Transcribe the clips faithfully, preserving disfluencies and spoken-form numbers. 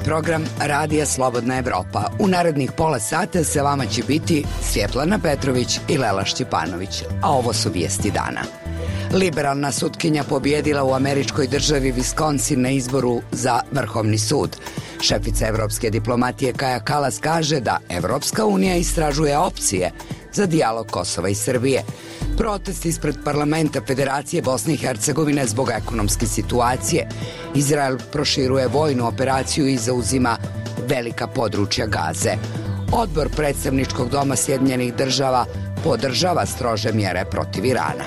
program Radija Slobodna Evropa. U narednih pola sata sa vama će biti Svjetlana Petrović i Lela Šćepanović, a ovo su vijesti dana. Liberalna sutkinja pobjedila u američkoj državi Wisconsin na izboru za Vrhovni sud. Šefica evropske diplomatije Kaja Kalas kaže da Evropska unija istražuje opcije za dijalog Kosova i Srbije. Protest ispred parlamenta Federacije Bosne i Hercegovine zbog ekonomske situacije. Izrael proširuje vojnu operaciju i zauzima velika područja Gaze. Odbor predstavničkog doma Sjedinjenih država podržava strože mjere protiv Irana.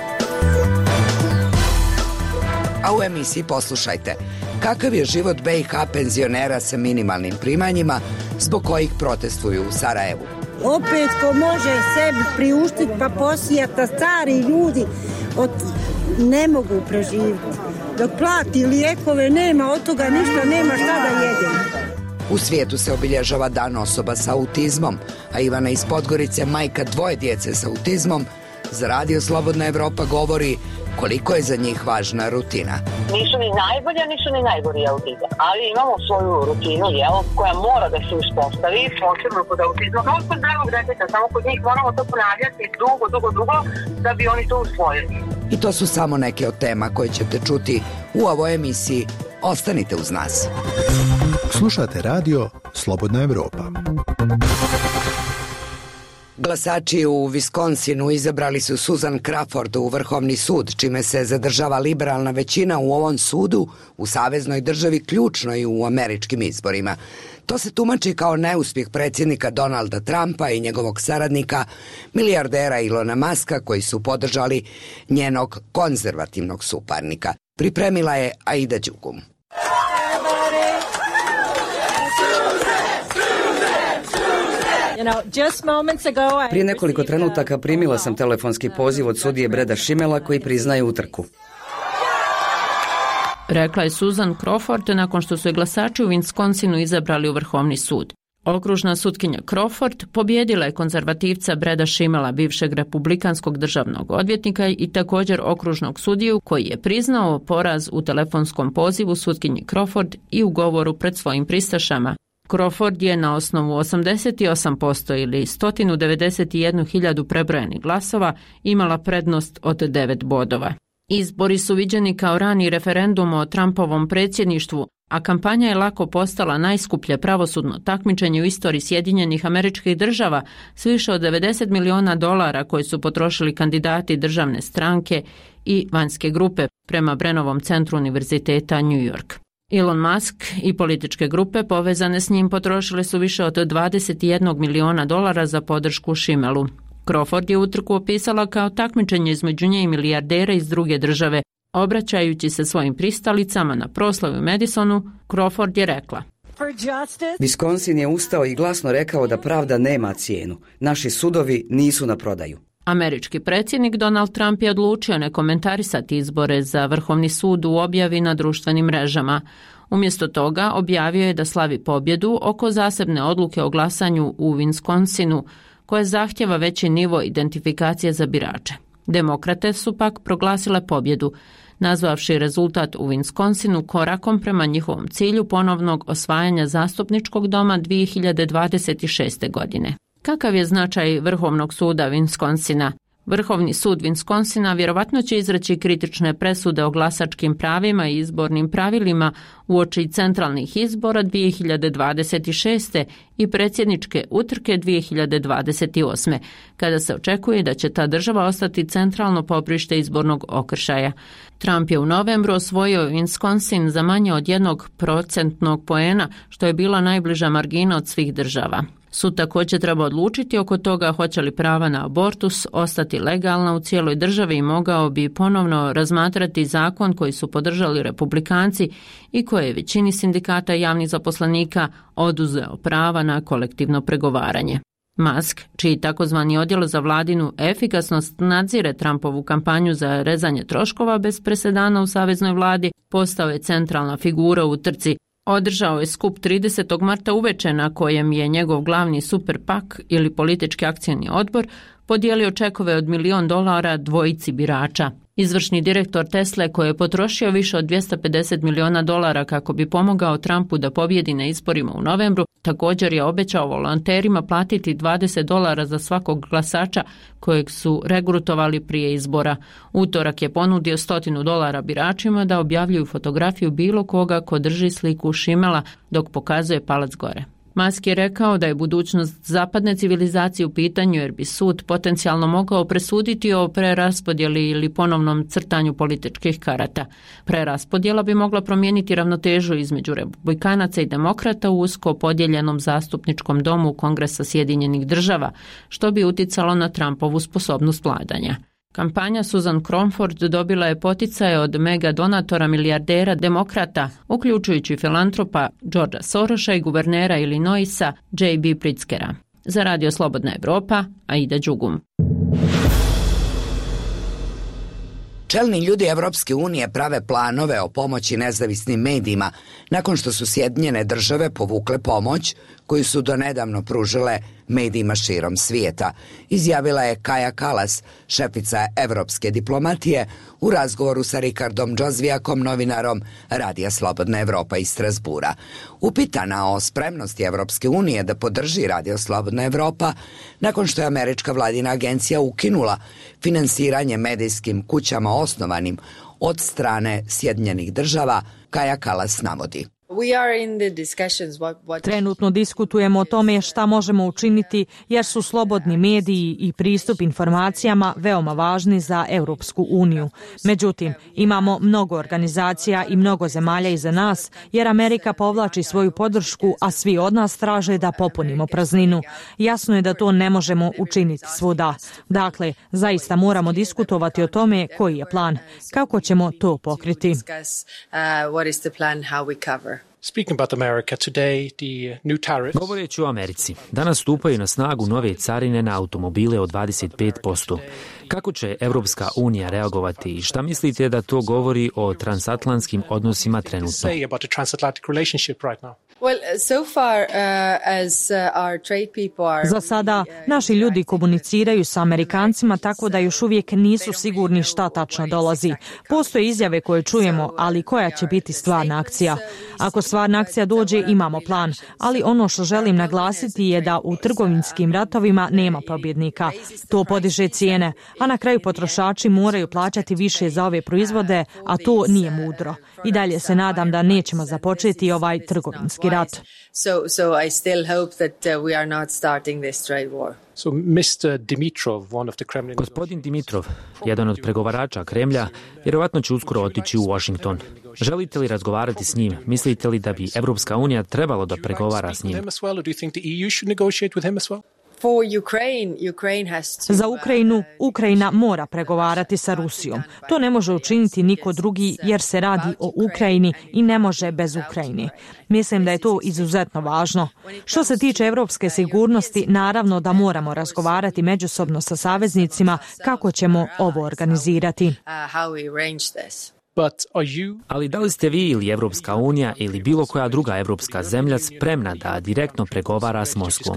A u emisiji poslušajte kakav je život B i H penzionera sa minimalnim primanjima zbog kojih protestuju u Sarajevu. Opet ko može sebi priuštiti pa posijata, stari ljudi od, ne mogu preživjeti. Dok plati lijekove nema, od toga ništa nema šta da jedem. U svijetu se obilježava dan osoba sa autizmom, a Ivana iz Podgorice, majka dvoje djece sa autizmom, za Radio Slobodna Evropa govori koliko je za njih važna rutina. Nisu ni najbolja, nisu ni najgori autizam, ali imamo svoju rutinu, jel, koja mora da se uspostavi, posebno kod autizma, kao kod drugog djeteta, samo kod njih moramo to ponavljati dugo, dugo, dugo, da bi oni to usvojili. I to su samo neke od tema koje ćete čuti u ovoj emisiji. Ostanite uz nas. Slušate Radio Slobodna Evropa. Glasači u Wisconsinu izabrali su Susan Crawford u Vrhovni sud, čime se zadržava liberalna većina u ovom sudu u saveznoj državi, ključno i u američkim izborima. To se tumači kao neuspjeh predsjednika Donalda Trumpa i njegovog saradnika, milijardera Ilona Muska, koji su podržali njenog konzervativnog suparnika. Pripremila je Aida Đugum. Prije nekoliko trenutaka primila sam telefonski poziv od sudije Breda Schimela koji priznaje utrku. Rekla je Susan Crawford nakon što su je glasači u Wisconsinu izabrali u Vrhovni sud. Okružna sutkinja Crawford pobjedila je konzervativca Breda Schimela, bivšeg republikanskog državnog odvjetnika i također okružnog sudiju koji je priznao poraz u telefonskom pozivu sutkinji Crawford i u govoru pred svojim pristašama. Crawford je na osnovu osamdeset osam posto ili sto devedeset jednu hiljadu prebrojenih glasova imala prednost od devet bodova. Izbori su viđeni kao rani referendum o Trumpovom predsjedništvu, a kampanja je lako postala najskuplje pravosudno takmičenje u istoriji Sjedinjenih Američkih Država s više od devedeset miliona dolara koje su potrošili kandidati državne stranke i vanjske grupe prema Brennovom centru Univerziteta New York. Elon Musk i političke grupe povezane s njim potrošile su više od dvadeset jedan miliona dolara za podršku Schimelu. Crawford je utrku opisala kao takmičenje između nje i milijardera iz druge države. Obraćajući se svojim pristalicama na proslavi u Madisonu, Crawford je rekla: Wisconsin je ustao i glasno rekao da pravda nema cijenu. Naši sudovi nisu na prodaju. Američki predsjednik Donald Trump je odlučio ne komentarisati izbore za Vrhovni sud u objavi na društvenim mrežama. Umjesto toga objavio je da slavi pobjedu oko zasebne odluke o glasanju u Wisconsinu, koja zahtjeva veći nivo identifikacije za birače. Demokrate su pak proglasile pobjedu, nazvavši rezultat u Wisconsinu korakom prema njihovom cilju ponovnog osvajanja zastupničkog doma dvije hiljade dvadeset šeste. godine. Kakav je značaj Vrhovnog suda Wisconsina? Vrhovni sud Wisconsina vjerovatno će izreći kritične presude o glasačkim pravima i izbornim pravilima uoči centralnih izbora dvije hiljade dvadeset šeste. i predsjedničke utrke dvije hiljade dvadeset osme. kada se očekuje da će ta država ostati centralno poprište izbornog okršaja. Trump je u novembru osvojio Wisconsin za manje od jednog procentnog poena, što je bila najbliža margina od svih država. Sud također treba odlučiti oko toga hoće li prava na abortus ostati legalna u cijeloj državi i mogao bi ponovno razmatrati zakon koji su podržali republikanci i koje je većini sindikata i javnih zaposlenika oduzeo prava na kolektivno pregovaranje. Musk, čiji takozvani odjel za vladinu efikasnost nadzire Trumpovu kampanju za rezanje troškova bez presedana u saveznoj vladi, postao je centralna figura u trci. Održao je skup tridesetog marta uveče na kojem je njegov glavni super pak ili politički akcijni odbor podijelio čekove od milion dolara dvojici birača. Izvršni direktor Tesle, koji je potrošio više od dvjesto pedeset miliona dolara kako bi pomogao Trumpu da pobjedi na izborima u novembru, također je obećao volonterima platiti dvadeset dolara za svakog glasača kojeg su regrutovali prije izbora. Utorak je ponudio stotinu dolara biračima da objavljuju fotografiju bilo koga ko drži sliku šimela dok pokazuje palac gore. Musk je rekao da je budućnost zapadne civilizacije u pitanju jer bi sud potencijalno mogao presuditi o preraspodjeli ili ponovnom crtanju političkih karata. Preraspodjela bi mogla promijeniti ravnotežu između republikanaca i demokrata u usko podijeljenom zastupničkom domu Kongresa Sjedinjenih država, što bi uticalo na Trumpovu sposobnost vladanja. Kampanja Susan Cromford dobila je poticaje od mega donatora milijardera demokrata, uključujući filantropa Georgea Sorosa i guvernera Illinoisa J B Pritzkera. Za Radio Slobodna Evropa, Aida Đugum. Čelni ljudi Evropske unije prave planove o pomoći nezavisnim medijima nakon što su Sjedinjene države povukle pomoć koju su donedavno pružile medijima širom svijeta, izjavila je Kaja Kallas, šefica evropske diplomatije, u razgovoru sa Rikardom Džozvijakom, novinarom Radija Slobodna Evropa iz Strasbura. Upitana o spremnosti Evropske unije da podrži Radio Slobodna Evropa nakon što je američka vladina agencija ukinula finansiranje medijskim kućama osnovanim od strane Sjedinjenih država, Kaja Kallas navodi. Trenutno diskutujemo o tome šta možemo učiniti jer su slobodni mediji i pristup informacijama veoma važni za Europsku uniju. Međutim, imamo mnogo organizacija i mnogo zemalja iza nas jer Amerika povlači svoju podršku, a svi od nas traže da popunimo prazninu. Jasno je da to ne možemo učiniti svuda. Dakle, zaista moramo diskutovati o tome koji je plan, kako ćemo to pokriti. Govoreći o Americi, danas stupaju na snagu nove carine na automobile od dvadeset pet posto. Kako će Evropska unija reagovati i šta mislite da to govori o transatlantskim odnosima trenutno? Za sada, naši ljudi komuniciraju sa Amerikancima tako da još uvijek nisu sigurni šta tačno dolazi. Postoje izjave koje čujemo, ali koja će biti stvarna akcija? Ako stvarna akcija dođe, imamo plan, ali ono što želim naglasiti je da u trgovinskim ratovima nema pobjednika. To podiže cijene, a na kraju potrošači moraju plaćati više za ove proizvode, a to nije mudro. I dalje se nadam da nećemo započeti ovaj trgovinski rat. So, so I still hope that uh, we are not starting this trade war. So, mister Dimitrov, one of the Kremlin... Gospodin Dimitrov, jedan od pregovarača Kremlja, vjerovatno će uskoro otići u Washington. Želite li razgovarati s njim? Mislite li da bi Evropska unija trebalo da pregovara s njim? Za Ukrajinu, Ukrajina mora pregovarati sa Rusijom. To ne može učiniti niko drugi jer se radi o Ukrajini i ne može bez Ukrajine. Mislim da je to izuzetno važno. Što se tiče evropske sigurnosti, naravno da moramo razgovarati međusobno sa saveznicima kako ćemo ovo organizirati. Ali da li ste vi ili Evropska unija ili bilo koja druga evropska zemlja spremna da direktno pregovara s Moskvom?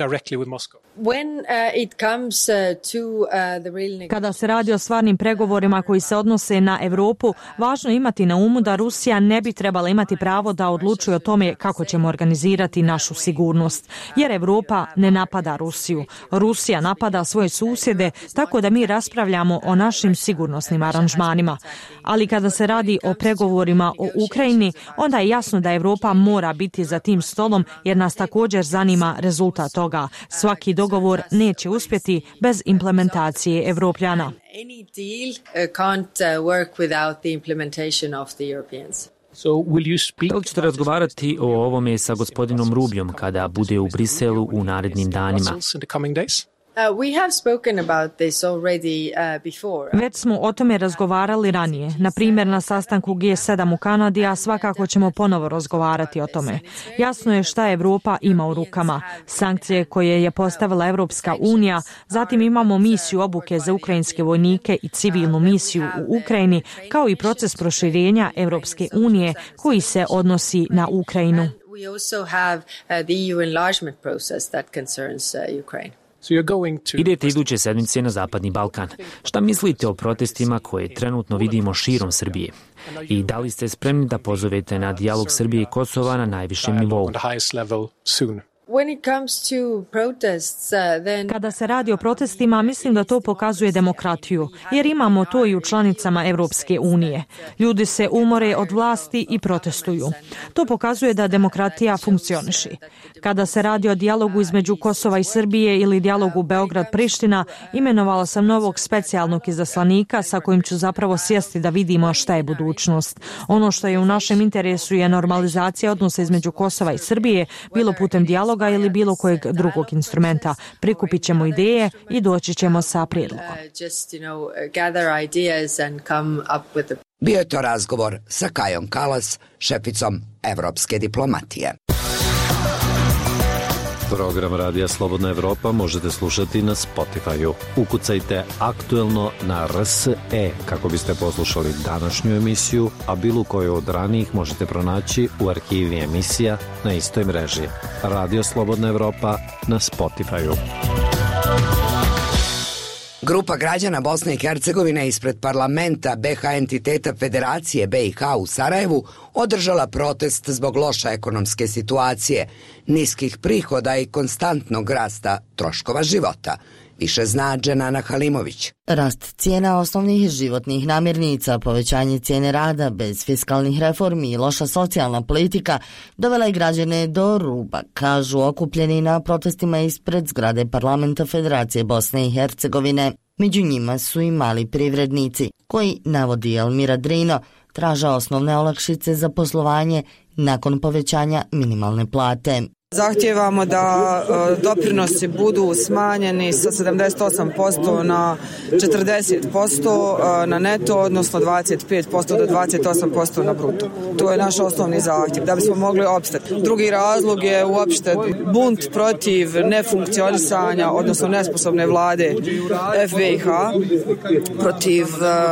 Kada se radi o stvarnim pregovorima koji se odnose na Europu, važno je imati na umu da Rusija ne bi trebala imati pravo da odlučuje o tome kako ćemo organizirati našu sigurnost. Jer Europa ne napada Rusiju. Rusija napada svoje susjede, tako da mi raspravljamo o našim sigurnosnim aranžmanima. Ali kada se radi o pregovorima o Ukrajini, onda je jasno da Europa mora biti za tim stolom jer nas također zanima rezultat toga. Svaki dogovor neće uspjeti bez implementacije Evropljana. Da li ćete razgovarati o ovome sa gospodinom Rubijom kada bude u Briselu u narednim danima? Već smo o tome razgovarali ranije, na primjer na sastanku G sedam u Kanadi, a svakako ćemo ponovo razgovarati o tome. Jasno je šta Evropa ima u rukama. Sankcije koje je postavila Evropska unija, zatim imamo misiju obuke za ukrajinske vojnike i civilnu misiju u Ukrajini, kao i proces proširenja Evropske unije koji se odnosi na Ukrajinu. We also have the E U enlargement process that concerns Ukraine. Idete iduće sedmice na Zapadni Balkan. Šta mislite o protestima koje trenutno vidimo širom Srbije? I da li ste spremni da pozovete na dijalog Srbije i Kosova na najvišem nivou? Kada se radi o protestima, mislim da to pokazuje demokratiju, jer imamo to i u članicama Europske unije. Ljudi se umore od vlasti i protestuju. To pokazuje da demokratija funkcioniše. Kada se radi o dijalogu između Kosova i Srbije ili dijalogu Beograd-Priština, imenovala sam novog specijalnog izaslanika sa kojim ću zapravo sjesti da vidimo šta je budućnost. Ono što je u našem interesu je normalizacija odnosa između Kosova i Srbije, bilo putem dijaloga ili bilo kojeg drugog instrumenta. Prikupit ćemo ideje i doći ćemo sa prijedlogom. Bio je to razgovor sa Kajom Kalas, šeficom evropske diplomatije. Program Radija Slobodna Evropa možete slušati na Spotify-u. Ukucajte aktuelno na R S E kako biste poslušali današnju emisiju, a bilo koju od ranijih možete pronaći u arhivi emisija na istoj mreži. Radio Slobodna Evropa na Spotify-u. Grupa građana Bosne i Hercegovine ispred parlamenta B H entiteta Federacije B i H u Sarajevu održala protest zbog loše ekonomske situacije, niskih prihoda i konstantnog rasta troškova života. Više zna Dženana Halimović. Rast cijena osnovnih životnih namirnica, povećanje cijene rada bez fiskalnih reformi i loša socijalna politika dovela je građane do ruba, kažu okupljeni na protestima ispred zgrade parlamenta Federacije Bosne i Hercegovine. Među njima su i mali privrednici, koji, navodi Elmira Drino, traže osnovne olakšice za poslovanje nakon povećanja minimalne plate. Zahtijevamo da e, doprinosi budu smanjeni sa sedamdeset osam posto na četrdeset posto e, na neto, odnosno dvadeset pet posto do dvadeset osam posto na bruto. To je naš osnovni zahtjev, da bismo mogli opstati. Drugi razlog je uopšte bunt protiv nefunkcionisanja, odnosno nesposobne vlade F B i H, protiv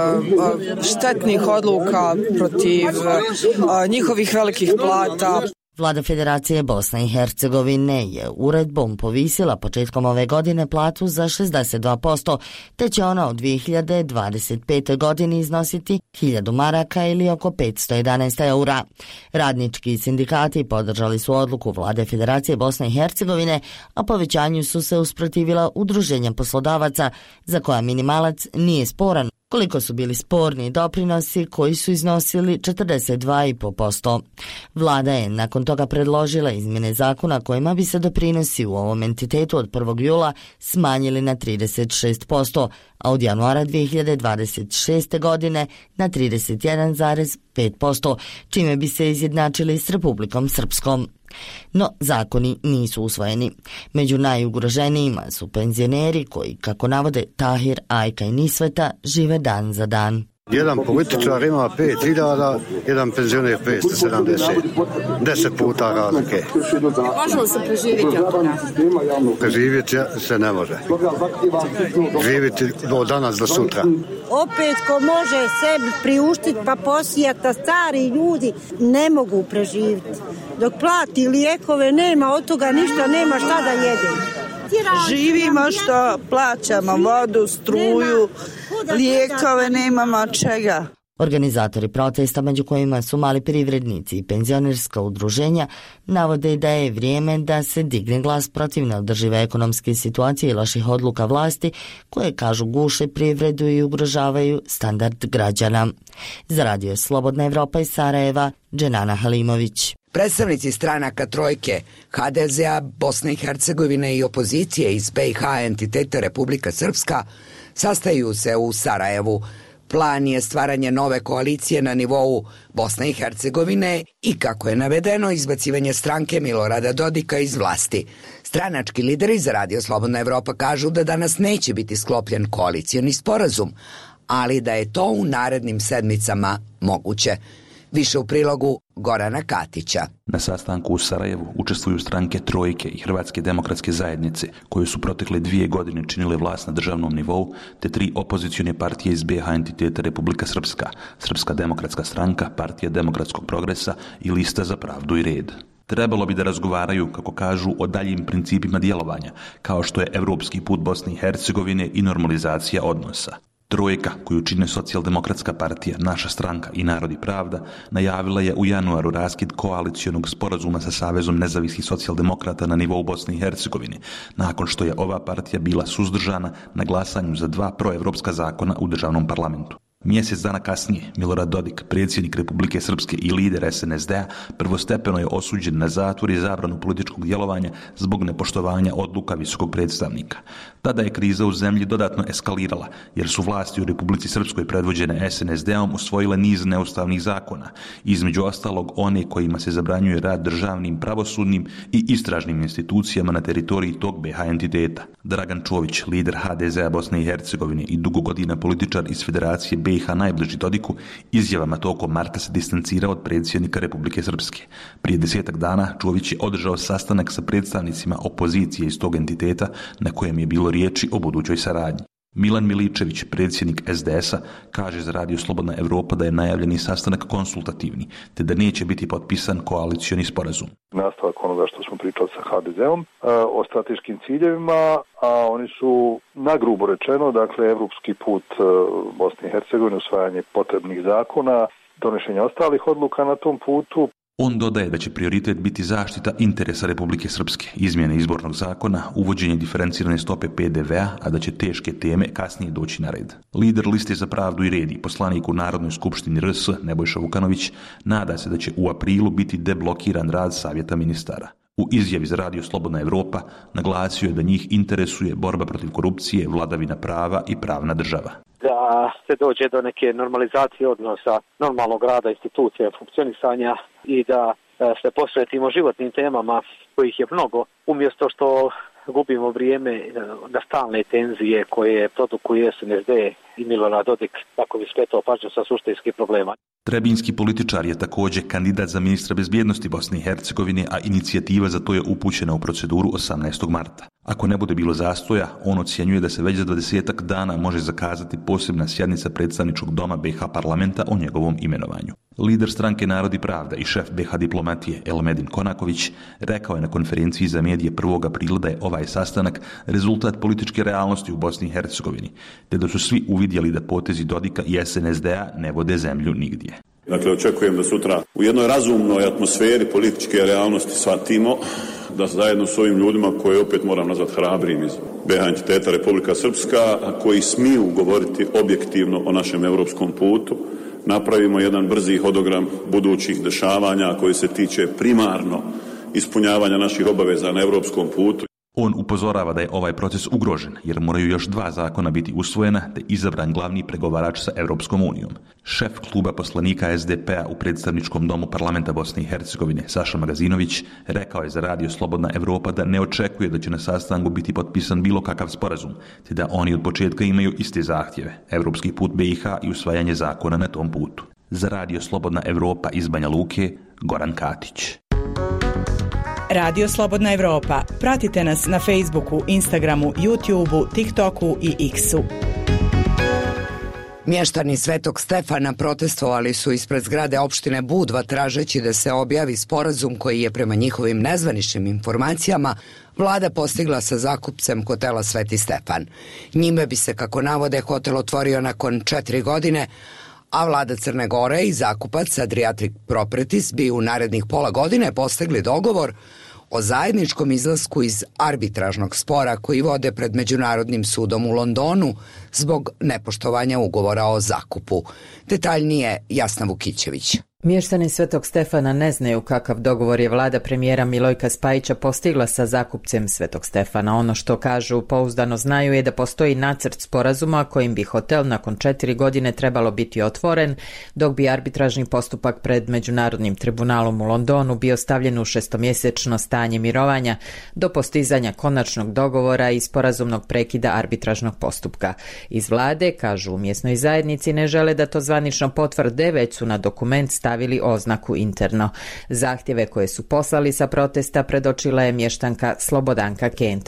e, štetnih odluka, protiv e, njihovih velikih plata. Vlada Federacije Bosne i Hercegovine je uredbom povisila početkom ove godine platu za šezdeset dva posto, te će ona u dvije hiljade dvadeset pete. godini iznositi hiljadu maraka ili oko petsto jedanaest eura. Radnički sindikati podržali su odluku Vlade Federacije Bosne i Hercegovine, a povećanju su se usprotivila udruženja poslodavaca, za koja minimalac nije sporan, koliko su bili sporni doprinosi koji su iznosili četrdeset dva i pet posto. Vlada je nakon toga predložila izmjene zakona kojima bi se doprinosi u ovom entitetu od prvog jula smanjili na trideset šest posto, a od januara dvije hiljade dvadeset šeste. godine na trideset jedan zarez pet posto, čime bi se izjednačili s Republikom Srpskom. No, zakoni nisu usvojeni. Među najugroženijima su penzioneri koji, kako navode Tahir, Ajka i Nisveta, žive dan za dan. Jedan političar ima pet hiljada, jedan penzioner petsto sedamdeset. Deset puta razlike. Može li se preživjeti od toga? Preživjeti se ne može. Živjeti od danas do sutra. Opet ko može sebi priuštiti pa posijati, a stari ljudi ne mogu preživjeti. Dok plati lijekove nema, od toga ništa nema šta da jede. Živimo što plaćamo vodu, struju, lijekove, nemamo čega. Organizatori protesta, među kojima su mali privrednici i penzionerska udruženja, navode da je vrijeme da se digne glas protiv neodržive ekonomske situacije i loših odluka vlasti, koje, kažu, guše privredu i ugrožavaju standard građana. Za Radio Slobodna Evropa iz Sarajeva, Dženana Halimović. Predstavnici stranaka Trojke, H D Z-a, Bosne i Hercegovine i opozicije iz B i H entiteta Republika Srpska sastaju se u Sarajevu. Plan je stvaranje nove koalicije na nivou Bosne i Hercegovine i, kako je navedeno, izbacivanje stranke Milorada Dodika iz vlasti. Stranački lideri za Radio Slobodna Evropa kažu da danas neće biti sklopljen koalicioni sporazum, ali da je to u narednim sedmicama moguće. Više u prilogu Gorana Katića. Na sastanku u Sarajevu učestvuju stranke Trojke i Hrvatske demokratske zajednice, koje su protekle dvije godine činile vlast na državnom nivou, te tri opozicione partije iz B H entiteta Republika Srpska, Srpska demokratska stranka, Partija demokratskog progresa i Lista za pravdu i red. Trebalo bi da razgovaraju, kako kažu, o daljim principima djelovanja, kao što je evropski put Bosne i Hercegovine i normalizacija odnosa. Trojka, koju čine Socijaldemokratska partija, Naša stranka i Narod i pravda, najavila je u januaru raskid koalicijonog sporazuma sa Savezom nezavisnih socijaldemokrata na nivou Bosne i Hercegovine, nakon što je ova partija bila suzdržana na glasanju za dva proevropska zakona u državnom parlamentu. Mjesec dana kasnije, Milorad Dodik, predsjednik Republike Srpske i lider es en es de a, prvostepeno je osuđen na zatvor i zabranu političkog djelovanja zbog nepoštovanja odluka visokog predstavnika. Tada je kriza u zemlji dodatno eskalirala, jer su vlasti u Republici Srpskoj predvođene es en es de om usvojile niz neustavnih zakona, između ostalog one kojima se zabranjuje rad državnim, pravosudnim i istražnim institucijama na teritoriji tog be ha entiteta. Dragan Čović, lider ha de ze a Bosne i Hercegovine i dugo godina političar iz Federacije be ha najbliži Dodiku, izjavama tokom marta se distancirao od predsjednika Republike Srpske. Prije desetak dana Čović je održao sastanak sa predstavnicima opozicije iz tog entiteta na kojem je bilo riječi o budućoj saradnji. Milan Miličević, predsjednik es de es a, kaže za Radio Slobodna Evropa da je najavljeni sastanak konsultativni, te da neće biti potpisan koalicioni sporazum. Nastavak onoga što smo pričali sa ha de ze om o strateškim ciljevima, a oni su nagrubo rečeno, dakle, evropski put Bosne i Hercegovine, usvajanje potrebnih zakona, donošenje ostalih odluka na tom putu. On dodaje da će prioritet biti zaštita interesa Republike Srpske, izmjene izbornog zakona, uvođenje diferencirane stope pe de ve a, a da će teške teme kasnije doći na red. Lider Liste za pravdu i red i poslanik u Narodnoj skupštini er es Nebojša Vukanović nada se da će u aprilu biti deblokiran rad Savjeta ministara. U izjavi za Radio Slobodna Evropa naglasio je da njih interesuje borba protiv korupcije, vladavina prava i pravna država. Da se dođe do neke normalizacije odnosa, normalnog rada institucija, funkcionisanja i da se posvetimo životnim temama kojih je mnogo, umjesto što gubimo vrijeme na stalne tenzije koje produkuje es en es de i Milorad Dodik, kako bi skretao pažnju sa suštinskih problema. Trebinski političar je također kandidat za ministra bezbjednosti Bosne i Hercegovine, a inicijativa za to je upućena u proceduru osamnaestog marta. Ako ne bude bilo zastoja, on ocjenjuje da se već za dvadesetak dana može zakazati posebna sjednica predstavničkog doma be ha parlamenta o njegovom imenovanju. Lider stranke Narod i pravda i šef be ha diplomatije Elmedin Konaković rekao je na konferenciji za medije prvog aprila da je ovaj sastanak rezultat političke realnosti u Bosni i Hercegovini, te da su svi uvidjeli da potezi Dodika i es en es de a ne vode zemlju nigdje. Dakle, očekujem da sutra u jednoj razumnoj atmosferi političke realnosti shvatimo da zajedno s ovim ljudima koje opet moram nazvati hrabrim iz be ha entiteta Republika Srpska, koji smiju govoriti objektivno o našem europskom putu, napravimo jedan brzi hodogram budućih dešavanja koji se tiče primarno ispunjavanja naših obaveza na europskom putu. On upozorava da je ovaj proces ugrožen, jer moraju još dva zakona biti usvojena te izabran glavni pregovarač sa Europskom unijom. Šef kluba poslanika es de pe a u predstavničkom domu parlamenta Bosne i Hercegovine, Saša Magazinović, rekao je za Radio Slobodna Evropa da ne očekuje da će na sastanku biti potpisan bilo kakav sporazum, te da oni od početka imaju iste zahtjeve, evropski put be ha i usvajanje zakona na tom putu. Za Radio Slobodna Evropa iz Banja Luke, Goran Katić. Radio Slobodna Evropa. Pratite nas na Facebooku, Instagramu, YouTubeu, TikToku i X-u. Mještani Svetog Stefana protestovali su ispred zgrade opštine Budva tražeći da se objavi sporazum koji je prema njihovim nezvaničnim informacijama vlada postigla sa zakupcem hotela Sveti Stefan. Njime bi se, kako navode, hotel otvorio nakon četiri godine, a vlada Crne Gore i zakupac Adriatic Properties bi u narednih pola godine postigli dogovor o zajedničkom izlasku iz arbitražnog spora koji vode pred Međunarodnim sudom u Londonu zbog nepoštovanja ugovora o zakupu. Detaljnije Jasna Vukićević. Mještani Svetog Stefana ne znaju kakav dogovor je vlada premijera Milojka Spajića postigla sa zakupcem Svetog Stefana. Ono što kažu pouzdano znaju je da postoji nacrt sporazuma kojim bi hotel nakon četiri godine trebalo biti otvoren, dok bi arbitražni postupak pred Međunarodnim tribunalom u Londonu bio stavljen u šestomjesečno stanje mirovanja do postizanja konačnog dogovora i sporazumnog prekida arbitražnog postupka. Iz vlade, kažu u mjesnoj zajednici, ne žele da to zvanično potvrde, već su na dokument stavili stavili oznaku interno. Zahtjeve koje su poslali sa protesta predočila je mještanka Slobodanka Kentera.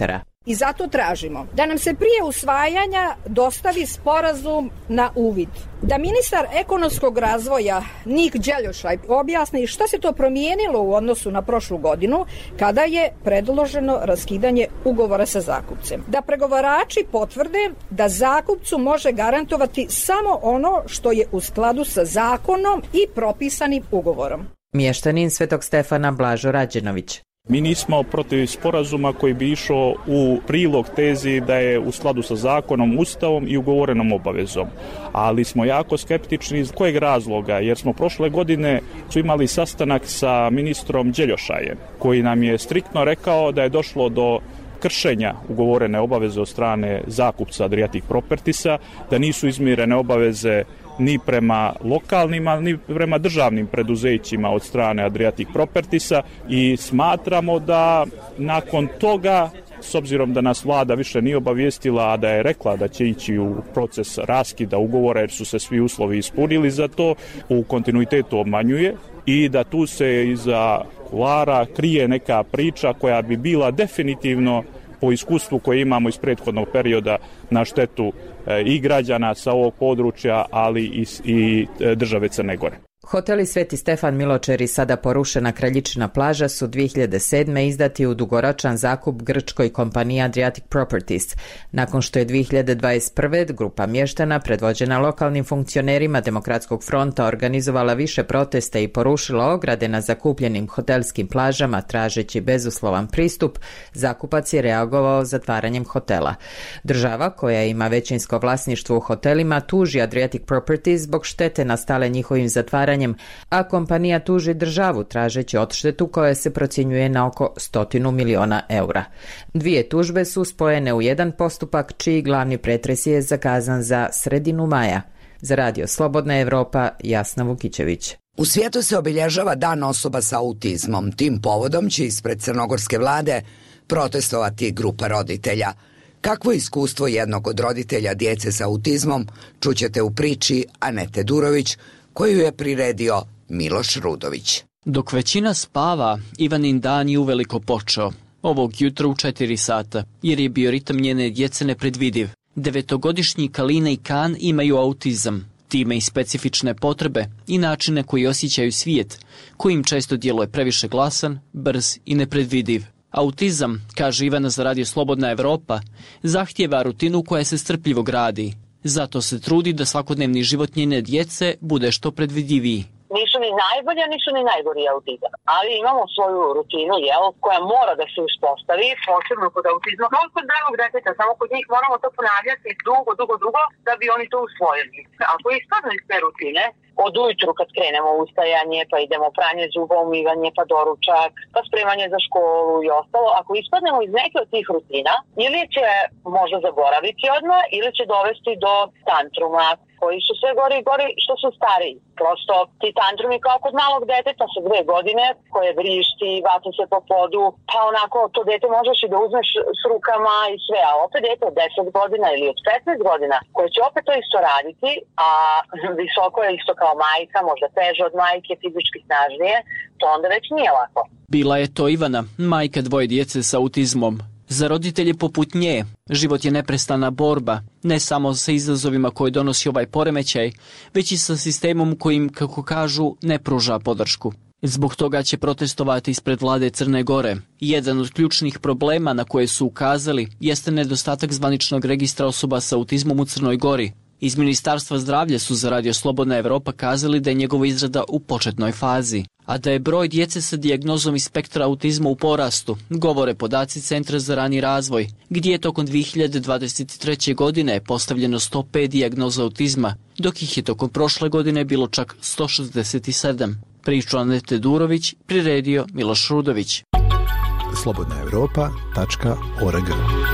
I zato tražimo da nam se prije usvajanja dostavi sporazum na uvid. Da ministar ekonomskog razvoja Nik Đeljošaj objasni šta se to promijenilo u odnosu na prošlu godinu kada je predloženo raskidanje ugovora sa zakupcem. Da pregovarači potvrde da zakupcu može garantovati samo ono što je u skladu sa zakonom i propisanim ugovorom. Mještanin Svetog Stefana Blažo Rađenović. Mi nismo protiv sporazuma koji bi išao u prilog tezi da je u skladu sa zakonom, ustavom i ugovorenom obavezom. Ali smo jako skeptični iz kojeg razloga, jer smo prošle godine su imali sastanak sa ministrom Đeljošajem, koji nam je striktno rekao da je došlo do kršenja ugovorene obaveze od strane zakupca Adriatic Propertiesa, da nisu izmirene obaveze ni prema lokalnima, ni prema državnim preduzećima od strane Adriatic Propertiesa i smatramo da nakon toga, s obzirom da nas vlada više nije obavijestila, a da je rekla da će ići u proces raskida ugovora jer su se svi uslovi ispunili za to, u kontinuitetu obmanjuje i da tu se iza kulara krije neka priča koja bi bila definitivno po iskustvu koje imamo iz prethodnog perioda na štetu i građana sa ovog područja, ali i, i države Crne Gore. Hoteli Sveti Stefan Miločeri, sada porušena Kraljičina plaža, su dvije hiljade sedme izdati u dugoročan zakup grčkoj kompaniji Adriatic Properties, nakon što je dvije hiljade dvadeset prve grupa mještana predvođena lokalnim funkcionerima Demokratskog fronta organizovala više protesta i porušila ograde na zakupljenim hotelskim plažama tražeći bezuslovan pristup. Zakupac je reagovao zatvaranjem hotela. Država, koja ima većinsko vlasništvo u hotelima, tuži Adriatic Properties zbog štete nastale njihovim zatvaranjem, a kompanija tuži državu tražeći odštetu koja se procjenjuje na oko stotinu miliona eura. Dvije tužbe su spojene u jedan postupak čiji glavni pretres je zakazan za sredinu maja. Za Radio Slobodna Evropa, Jasna Vukićević. U svijetu se obilježava Dan osoba sa autizmom. Tim povodom će ispred crnogorske vlade protestovati grupa roditelja. Kakvo je iskustvo jednog od roditelja djece sa autizmom čućete u priči Anete Durović, koju je priredio Miloš Rudović. Dok većina spava, Ivanin dan je uveliko počeo. Ovog jutra u četiri sata, jer je bio ritam njene djece nepredvidiv. Devetogodišnji Kalina i Kan imaju autizam, time i specifične potrebe i načine koji osjećaju svijet, kojim često djeluje previše glasan, brz i nepredvidiv. Autizam, kaže Ivana za Radio Slobodna Evropa, zahtijeva rutinu koja se strpljivo gradi. Zato se trudi da svakodnevni život njene djece bude što predvidiviji. Nisu ni najbolja, nisu ni najgori autizam, ali imamo svoju rutinu, jel, koja mora da se uspostavi, posebno kod autizma, kao kod drugog djeteta, samo kod njih moramo to ponavljati dugo, dugo, dugo, da bi oni to usvojili. Ako ispadne iz te rutine, od ujutru kad krenemo u ustajanje, pa idemo pranje zuba, umivanje, pa doručak, pa spremanje za školu i ostalo, ako ispadnemo iz neke od tih rutina, ili će možda zaboraviti odmah, ili će dovesti do tantruma, koji su sve gori i gori što su stariji. Prosto ti tantrumi kao kod malog deteta sa dve godine, koje vrišti, vaca se po podu, pa onako to dete možeš i da uzmeš s rukama i sve, a opet dete od deset godina ili od petnaest godina, koje će opet to isto raditi, a visoko je isto kao majka, možda teže od majke, fizički snažnije, to onda već nije lako. Bila je to Ivana, majka dvoje djece sa autizmom. Za roditelje poput nje, život je neprestana borba, ne samo sa izazovima koje donosi ovaj poremećaj, već i sa sistemom kojim, kako kažu, ne pruža podršku. Zbog toga će protestovati ispred vlade Crne Gore. Jedan od ključnih problema na koje su ukazali jeste nedostatak zvaničnog registra osoba sa autizmom u Crnoj Gori. Iz Ministarstva zdravlja su za Radio Slobodna Evropa kazali da je njegova izrada u početnoj fazi, a da je broj djece sa dijagnozom iz spektra autizma u porastu, govore podaci Centra za rani razvoj, gdje je tokom dvije hiljade dvadeset treće. godine postavljeno sto pet dijagnoza autizma, dok ih je tokom prošle godine bilo čak sto šezdeset sedam. Priču Anete Durović priredio Miloš Rudović. slobodna evropa tačka org.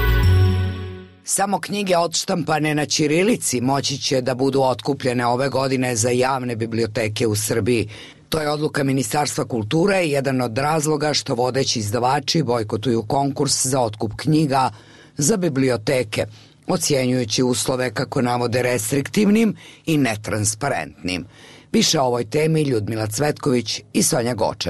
Samo knjige odštampane na ćirilici moći će da budu otkupljene ove godine za javne biblioteke u Srbiji. To je odluka Ministarstva kulture i jedan od razloga što vodeći izdavači bojkotuju konkurs za otkup knjiga za biblioteke, ocjenjujući uslove, kako navode, restriktivnim i netransparentnim. Više o ovoj temi Ljudmila Cvetković i Sonja Gočanin.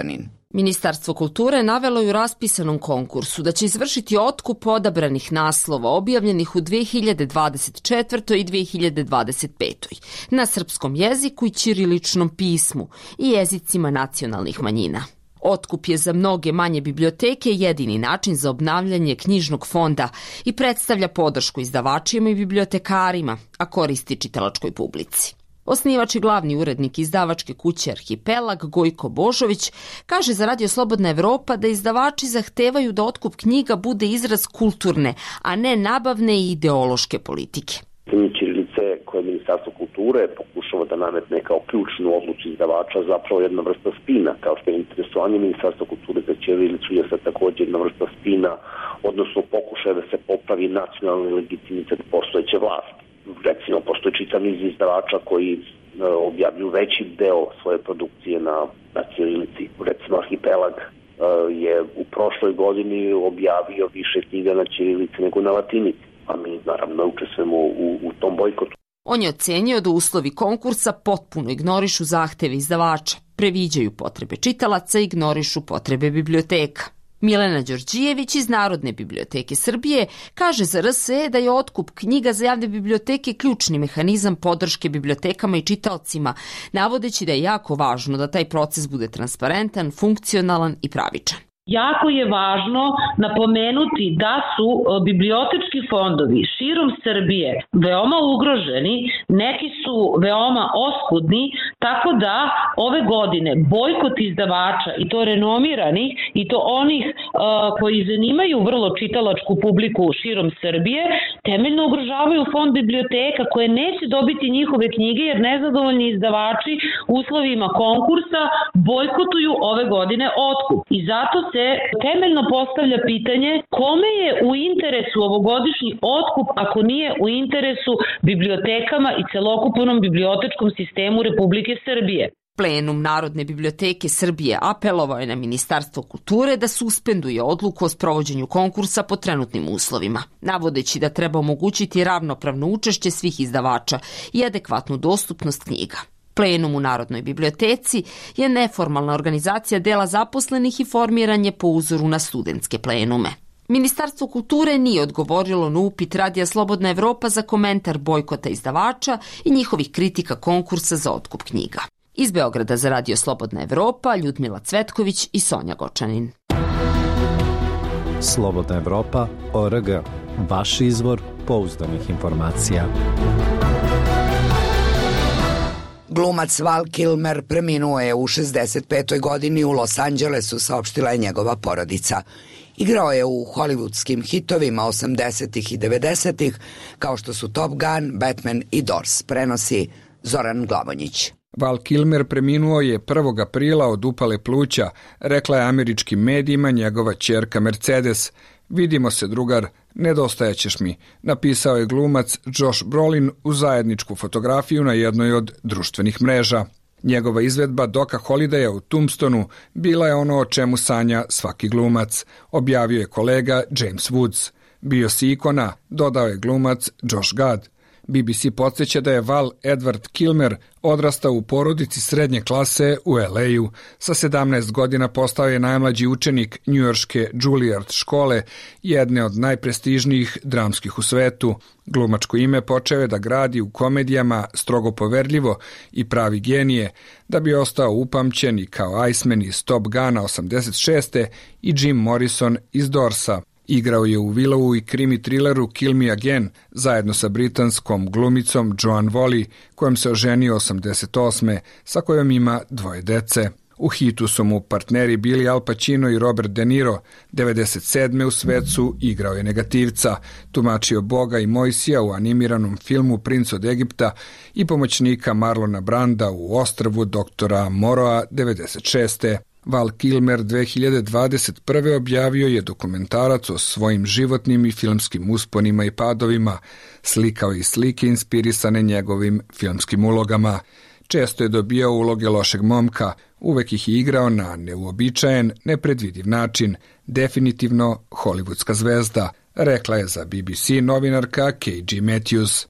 Ministarstvo kulture navelo je u raspisanom konkursu da će izvršiti otkup odabranih naslova objavljenih u dve hiljade dvadeset četvrtoj i dve hiljade dvadeset petoj na srpskom jeziku i ćiriličnom pismu i jezicima nacionalnih manjina. Otkup je za mnoge manje biblioteke jedini način za obnavljanje knjižnog fonda i predstavlja podršku izdavačima i bibliotekarima, a koristi čitalačkoj publici. Osnivač i glavni urednik izdavačke kuće Arhipelag Gojko Božović kaže za Radio Slobodna Evropa da izdavači zahtevaju da otkup knjiga bude izraz kulturne, a ne nabavne i ideološke politike. Ćirilice koje Ministarstvo kulture pokušava da nametne kao ključnu odluku izdavača zapravo jedna vrsta spina, kao što je interesovanje Ministarstva kulture za ćirilicu je sad također jedna vrsta spina, odnosno pokušaja da se popravi nacionalni legitimitet postojeće vlasti. Recimo, postoji čitav niz izdavača koji e, objavljuju veći deo svoje produkcije na, na ćirilici. Recimo, Arhipelag e, je u prošloj godini objavio više knjiga na ćirilici nego na latinici, a mi naravno učestvujemo u, u tom bojkotu. On je ocenio da uslovi konkursa potpuno ignorišu zahteve izdavača, previđaju potrebe čitalaca i ignorišu potrebe biblioteka. Milena Đorđijević iz Narodne biblioteke Srbije kaže za R S E da je otkup knjiga za javne biblioteke ključni mehanizam podrške bibliotekama i čitaocima, navodeći da je jako važno da taj proces bude transparentan, funkcionalan i pravičan. Jako je važno napomenuti da su bibliotečki fondovi širom Srbije veoma ugroženi, neki su veoma oskudni, tako da ove godine bojkot izdavača, i to renomiranih, i to onih uh, koji zanimaju vrlo čitalačku publiku širom Srbije, temeljno ugrožavaju fond biblioteka koje neće dobiti njihove knjige jer nezadovoljni izdavači uslovima konkursa bojkotuju ove godine otkup. I zato se temeljno postavlja pitanje kome je u interesu ovogodišnji otkup ako nije u interesu bibliotekama i celokupnom bibliotečkom sistemu Republike Srbije. Plenum Narodne biblioteke Srbije apelovao je na Ministarstvo kulture da suspenduje odluku o sprovođenju konkursa po trenutnim uslovima, navodeći da treba omogućiti ravnopravno učešće svih izdavača i adekvatnu dostupnost knjiga. Plenum u Narodnoj biblioteci je neformalna organizacija dela zaposlenih i formiran je po uzoru na studentske plenume. Ministarstvo kulture nije odgovorilo na upit Radija Slobodna Evropa za komentar bojkota izdavača i njihovih kritika konkursa za otkup knjiga. Iz Beograda za Radio Slobodna Evropa, Ljudmila Cvetković i Sonja Gočanin. Slobodna Evropa, O R G, vaš izvor pouzdanih informacija. Glumac Val Kilmer preminuo je u šezdeset petoj godini u Los Angelesu, saopštila je njegova porodica. Igrao je u hollywoodskim hitovima osamdesetih i devedesetih, kao što su Top Gun, Batman i Doors, prenosi Zoran Glavonjić. Val Kilmer preminuo je prvog aprila od upale pluća, rekla je američkim medijima njegova ćerka Mercedes. Vidimo se, drugar, nedostajaćeš mi, napisao je glumac Josh Brolin u zajedničku fotografiju na jednoj od društvenih mreža. Njegova izvedba Doka Holidaya u Tombstonu bila je ono o čemu sanja svaki glumac, objavio je kolega James Woods. Bio si ikona, dodao je glumac Josh Gad. B B C podsjeća da je Val Edward Kilmer odrastao u porodici srednje klase u L A-u. Sa sedamnaest godina postao je najmlađi učenik njujorške Juilliard škole, jedne od najprestižnijih dramskih u svetu. Glumačko ime počeo je da gradi u komedijama Strogo poverljivo i Pravi genije, da bi ostao upamćen i kao Iceman iz Top Guna osamdeset šeste i Jim Morrison iz Dorsa. Igrao je u Willowu i krimi trileru Kill Me Again zajedno sa britanskom glumicom Joan Whalley, kojom se oženio osamdeset osme, sa kojom ima dvoje dece. U hitu su mu partneri Billy Al Pacino i Robert De Niro. devedeset sedme u svecu igrao je negativca, tumačio Boga i Mojsija u animiranom filmu Princ od Egipta i pomoćnika Marlona Branda u Ostrvu doktora Moroa devedeset šeste. Val Kilmer dve hiljade dvadeset prve objavio je dokumentarac o svojim životnim i filmskim usponima i padovima, slikao i slike inspirisane njegovim filmskim ulogama. Često je dobijao uloge lošeg momka, uvek ih je igrao na neuobičajen, nepredvidiv način, definitivno hollywoodska zvezda, rekla je za B B C novinarka K G Matthews.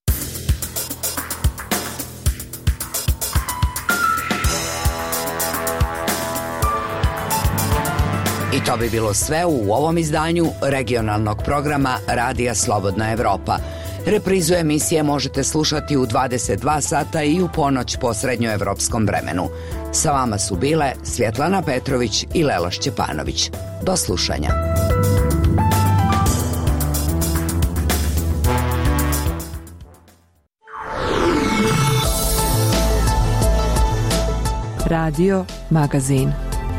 I to bi bilo sve u ovom izdanju regionalnog programa Radija Slobodna Evropa. Reprizu emisije možete slušati u dvadeset dva sata i u ponoć po srednjoevropskom vremenu. Sa vama su bile Svjetlana Petrović i Lela Šćepanović. Do slušanja. Radio Magazin.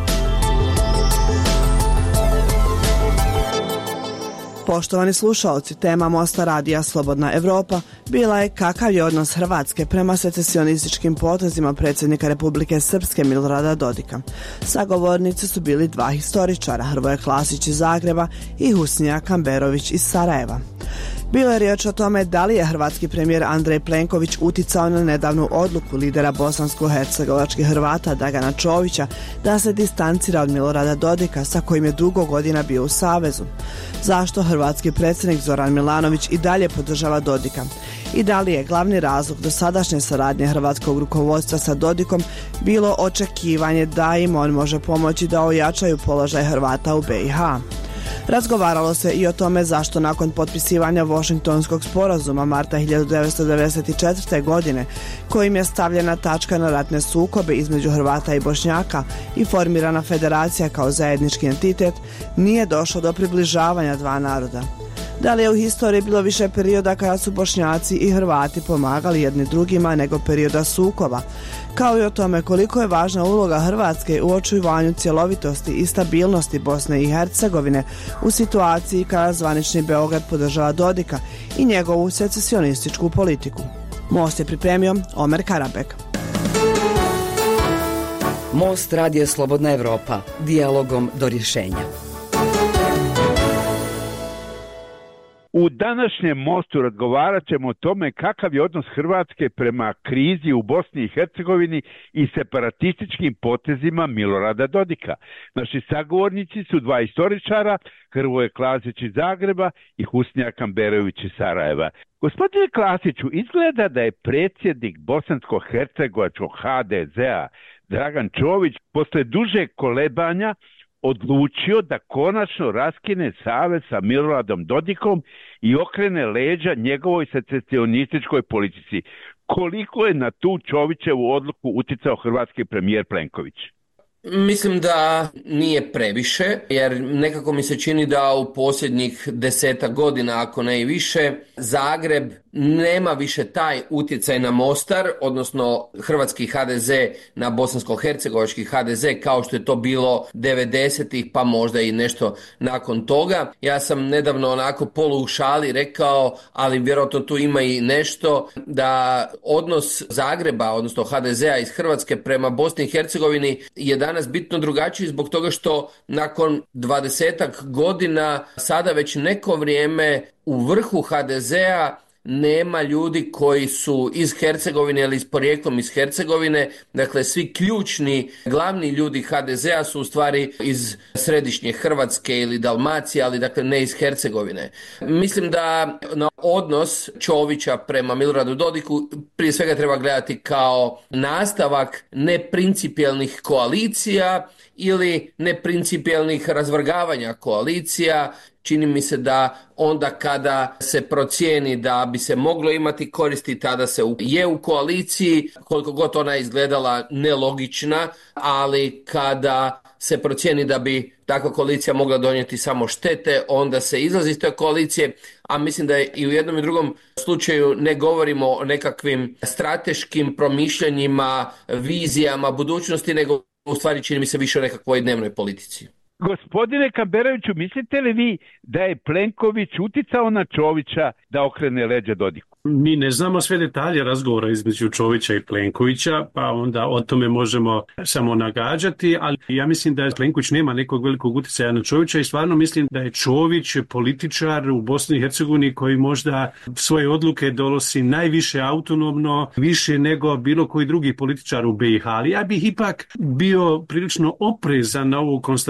Poštovani slušalci, tema Mosta Radija Slobodna Evropa bila je kakav je odnos Hrvatske prema secesionističkim potezima predsjednika Republike Srpske Milorada Dodika. Sagovornici su bili dva historičara, Hrvoje Klasić iz Zagreba i Husnija Kamberović iz Sarajeva. Bilo je riječ o tome da li je hrvatski premijer Andrej Plenković uticao na nedavnu odluku lidera bosansko-hercegovačkih Hrvata Dragana Čovića da se distancira od Milorada Dodika sa kojim je dugo godina bio u savezu. Zašto hrvatski predsjednik Zoran Milanović i dalje podržava Dodika? I da li je glavni razlog dosadašnje saradnje hrvatskog rukovodstva sa Dodikom bilo očekivanje da im on može pomoći da ojačaju položaj Hrvata u be i ha? Razgovaralo se i o tome zašto nakon potpisivanja Washingtonskog sporazuma marta hiljadu devetsto devedeset četvrte. godine, kojim je stavljena tačka na ratne sukobe između Hrvata i Bošnjaka i formirana federacija kao zajednički entitet, nije došlo do približavanja dva naroda. Da li je u historiji bilo više perioda kada su Bošnjaci i Hrvati pomagali jedni drugima nego perioda sukoba, kao i o tome koliko je važna uloga Hrvatske u očuvanju cjelovitosti i stabilnosti Bosne i Hercegovine u situaciji kada zvanični Beograd podržava Dodika i njegovu secesionističku politiku. Most je pripremio Omer Karabek. Most Radija Slobodna Evropa, dijalogom do rješenja. U današnjem mostu razgovarat ćemo o tome kakav je odnos Hrvatske prema krizi u Bosni i Hercegovini i separatističkim potezima Milorada Dodika. Naši sagovornici su dva istoričara, Hrvoje Klasić iz Zagreba i Husnija Kamberović iz Sarajeva. Gospodine Klasiću, izgleda da je predsjednik bosansko-hercegovačkog ha de zea Dragan Čović posle duže kolebanja odlučio da konačno raskine savez sa Miloradom Dodikom i okrene leđa njegovoj secesionističkoj politici. Koliko je na tu Čovićevu odluku uticao hrvatski premijer Plenković? Mislim da nije previše, jer nekako mi se čini da u posljednjih desetak godina, ako ne i više, Zagreb nema više taj utjecaj na Mostar, odnosno hrvatski ha de ze na bosansko-hercegovački ha de ze, kao što je to bilo devedesetih, pa možda i nešto nakon toga. Ja sam nedavno onako polu u šali rekao, ali vjerojatno tu ima i nešto, da odnos Zagreba, odnosno ha de zea iz Hrvatske prema Bosni i Hercegovini je danas bitno drugačiji zbog toga što nakon dvadesetak godina sada već neko vrijeme u vrhu ha de zea nema ljudi koji su iz Hercegovine ili s porijeklom iz Hercegovine. Dakle, svi ključni, glavni ljudi ha de zea su u stvari iz središnje Hrvatske ili Dalmacije, ali dakle ne iz Hercegovine. Mislim da na odnos Čovića prema Miloradu Dodiku prije svega treba gledati kao nastavak neprincipijelnih koalicija ili neprincipijelnih razvrgavanja koalicija. Čini mi se da onda kada se procijeni da bi se moglo imati koristi, tada se je u koaliciji, koliko god ona izgledala nelogična, ali kada se procijeni da bi takva koalicija mogla donijeti samo štete, onda se izlazi iz te koalicije, a mislim da i u jednom i drugom slučaju ne govorimo o nekakvim strateškim promišljanjima, vizijama budućnosti, nego u stvari čini mi se više o nekakvoj dnevnoj politici. Gospodine Kamberoviću, mislite li vi da je Plenković uticao na Čovića da okrene leđa Dodiku? Mi ne znamo sve detalje razgovora između Čovića i Plenkovića, pa onda o tome možemo samo nagađati, ali ja mislim da Plenković nema nekog velikog utjecaja na Čovića i stvarno mislim da je Čović političar u Bosni i Hercegovini koji možda svoje odluke donosi najviše autonomno, više nego bilo koji drugi političar u be i ha, ali ja bih ipak bio prilično oprezan na ovu konstataciju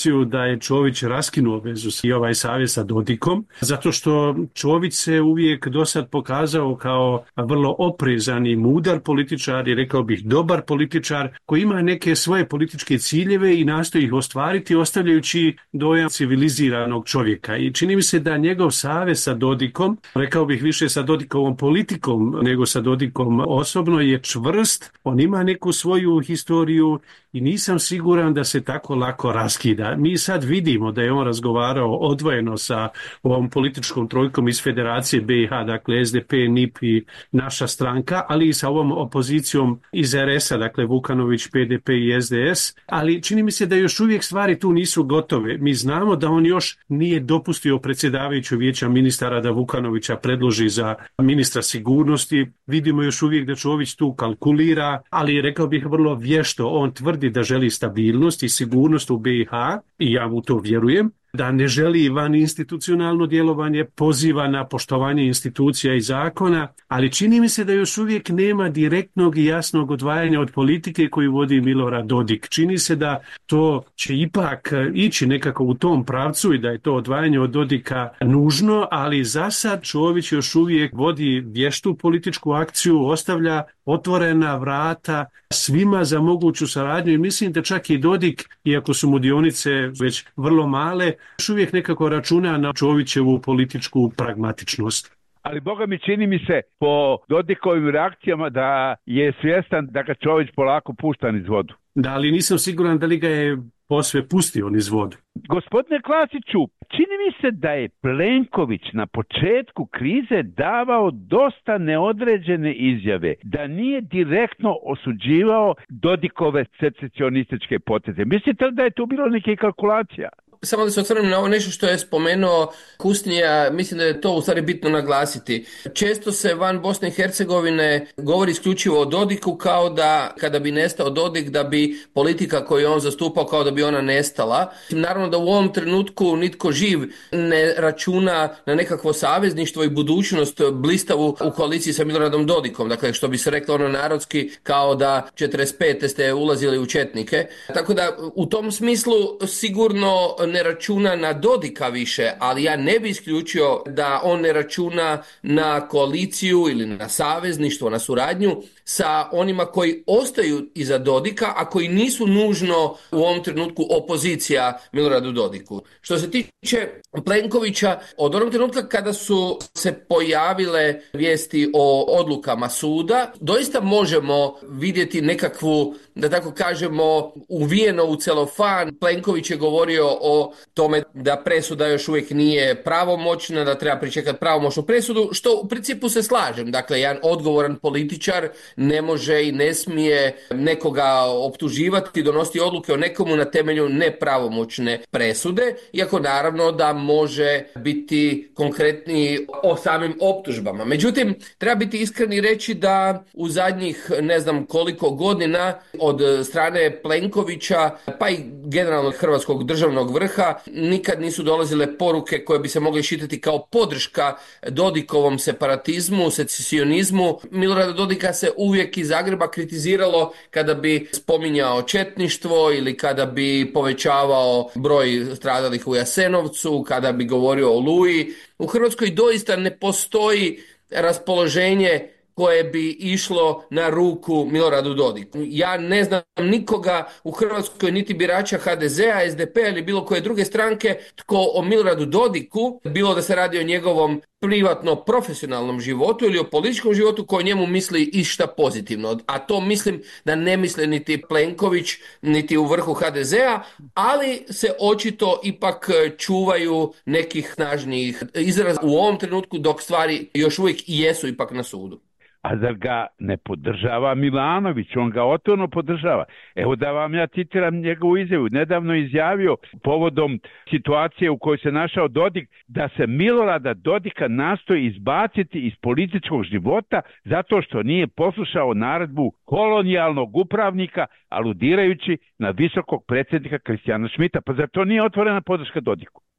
reakciju da je Čović raskinuo vezu i ovaj savez sa Dodikom, zato što Čović se uvijek do sad pokazao kao vrlo oprezan i mudar političar i rekao bih dobar političar koji ima neke svoje političke ciljeve i nastoji ih ostvariti ostavljajući dojam civiliziranog čovjeka. I čini mi se da njegov savez sa Dodikom, rekao bih više sa Dodikovom politikom nego sa Dodikom osobno, je čvrst, on ima neku svoju historiju i nisam siguran da se tako lako raskida. Mi sad vidimo da je on razgovarao odvojeno sa ovom političkom trojkom iz Federacije B i H, dakle S D P, N I P i naša stranka, ali i sa ovom opozicijom iz R S-a, dakle Vukanović, P D P i S D S, ali čini mi se da još uvijek stvari tu nisu gotove. Mi znamo da on još nije dopustio predsjedavajuću vijeća ministara da Vukanovića predloži za ministra sigurnosti. Vidimo još uvijek da Čović tu kalkulira, ali rekao bih vrlo vješto. On tvrdi da želi stabilnost i sigurnost u B i H i ja mu to vjerujem, da ne želi van institucionalno djelovanje, poziva na poštovanje institucija i zakona, ali čini mi se da još uvijek nema direktnog i jasnog odvajanja od politike koju vodi Milorad Dodik. Čini se da to će ipak ići nekako u tom pravcu i da je to odvajanje od Dodika nužno, ali za sad Čović još uvijek vodi vještu političku akciju, ostavlja otvorena vrata svima za moguću saradnju i mislim da čak i Dodik, iako su mu dionice već vrlo male, još uvijek nekako računa na Čovićevu političku pragmatičnost. Ali Boga mi čini mi se po Dodikovim reakcijama da je svjestan da ga Čović polako pušta niz vodu. Da, ali nisam siguran da li ga je posve pustio niz vodu. Gospodine Klasiću, čini mi se da je Plenković na početku krize davao dosta neodređene izjave, da nije direktno osuđivao Dodikove secesionističke poteze. Mislite li da je tu bilo neke kalkulacija? Samo da se osvrnem na ovo nešto što je spomenuo Kusnija, mislim da je to u stvari bitno naglasiti. Često se van Bosne i Hercegovine govori isključivo o Dodiku kao da kada bi nestao Dodik da bi politika koju on zastupao kao da bi ona nestala. Naravno da u ovom trenutku nitko živ ne računa na nekakvo savezništvo i budućnost blistavu u koaliciji sa Miloradom Dodikom. Dakle, što bi se reklo ono narodski kao da četrdeset pete ste ulazili u četnike. Tako da u tom smislu sigurno ne računa na Dodika više, ali ja ne bi isključio da on ne računa na koaliciju ili na savezništvo, na suradnju sa onima koji ostaju iza Dodika, a koji nisu nužno u ovom trenutku opozicija Miloradu Dodiku. Što se tiče Plenkovića, od onog trenutka kada su se pojavile vijesti o odlukama suda, doista možemo vidjeti nekakvu, da tako kažemo, uvijeno u celofan. Plenković je govorio o tome da presuda još uvijek nije pravomoćna, da treba pričekati pravomoćnu presudu, što u principu se slažem. Dakle, jedan odgovoran političar ne može i ne smije nekoga optuživati, donositi odluke o nekomu na temelju nepravomoćne presude, iako naravno da može biti konkretni o samim optužbama. Međutim, treba biti iskren i reći da u zadnjih ne znam koliko godina od strane Plenkovića, pa i generalno hrvatskog državnog vrha, nikad nisu dolazile poruke koje bi se mogle šitati kao podrška Dodikovom separatizmu, secesionizmu. Milorada Dodika se uvijek iz Zagreba kritiziralo kada bi spominjao četništvo ili kada bi povećavao broj stradalih u Jasenovcu, kada bi govorio o Oluji. U Hrvatskoj doista ne postoji raspoloženje koje bi išlo na ruku Miloradu Dodiku. Ja ne znam nikoga u Hrvatskoj, niti birača ha de zea, es de pe ili bilo koje druge stranke, tko o Miloradu Dodiku, bilo da se radi o njegovom privatno profesionalnom životu ili o političkom životu, koji njemu misli išta pozitivno. A to mislim da ne misle niti Plenković, niti u vrhu ha de zea, ali se očito ipak čuvaju nekih snažnijih izraza u ovom trenutku, dok stvari još uvijek i jesu ipak na sudu. A zar ga ne podržava Milanović? On ga otvoreno podržava. Evo da vam ja citiram njegovu izjavu. Nedavno izjavio povodom situacije u kojoj se našao Dodik da se Milorada Dodika nastoji izbaciti iz političkog života zato što nije poslušao naredbu kolonijalnog upravnika, aludirajući na visokog predsjednika Kristijana Šmita. Pa zar to nije otvorena podrška Dodiku?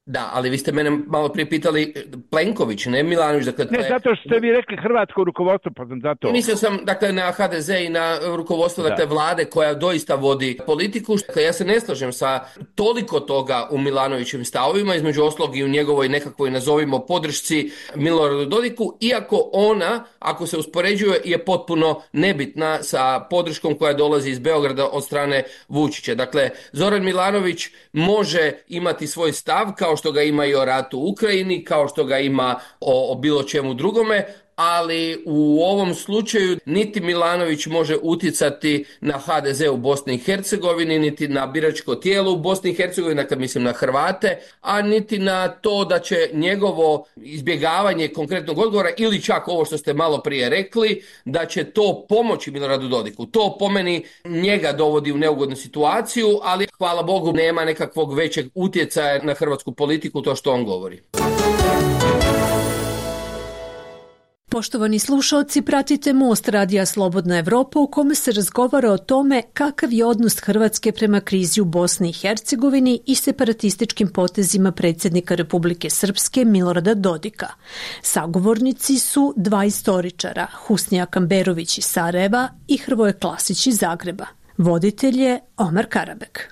Da, ali vi ste mene malo prije pitali Plenković, ne Milanović. Dakle, ne, zato što ste vi rekli hrvatsko rukovodstvo, pa sam zato... Mislio sam, dakle, na ha de ze i na rukovodstvo dakle, vlade koja doista vodi politiku. Dakle, ja se ne slažem sa toliko toga u Milanovićevim stavovima, između oslog i u njegovoj nekakvoj, nazovimo, podršci Miloradu Dodiku, iako ona, ako se uspoređuje, je potpuno nebitna sa podrškom koja dolazi iz Beograda od strane Vučića. Dakle, Zoran Milanović može imati svoj stav, kao što ga ima i o ratu u Ukrajini, kao što ga ima o, o bilo čemu drugome, ali u ovom slučaju niti Milanović može utjecati na ha de ze u Bosni i Hercegovini, niti na biračko tijelo u Bosni i Hercegovini, dakle mislim na Hrvate, a niti na to da će njegovo izbjegavanje konkretnog odgovora ili čak ovo što ste malo prije rekli, da će to pomoći Miloradu Dodiku. To po meni njega dovodi u neugodnu situaciju, ali hvala Bogu nema nekakvog većeg utjecaja na hrvatsku politiku, to što on govori. Poštovani slušalci, pratite Most Radija Slobodna Evropa u kome se razgovara o tome kakav je odnos Hrvatske prema krizi u Bosni i Hercegovini i separatističkim potezima predsjednika Republike Srpske Milorada Dodika. Sagovornici su dva istoričara, Husnija Kamberović iz Sarajeva i Hrvoje Klasić iz Zagreba. Voditelj je Omar Karabek.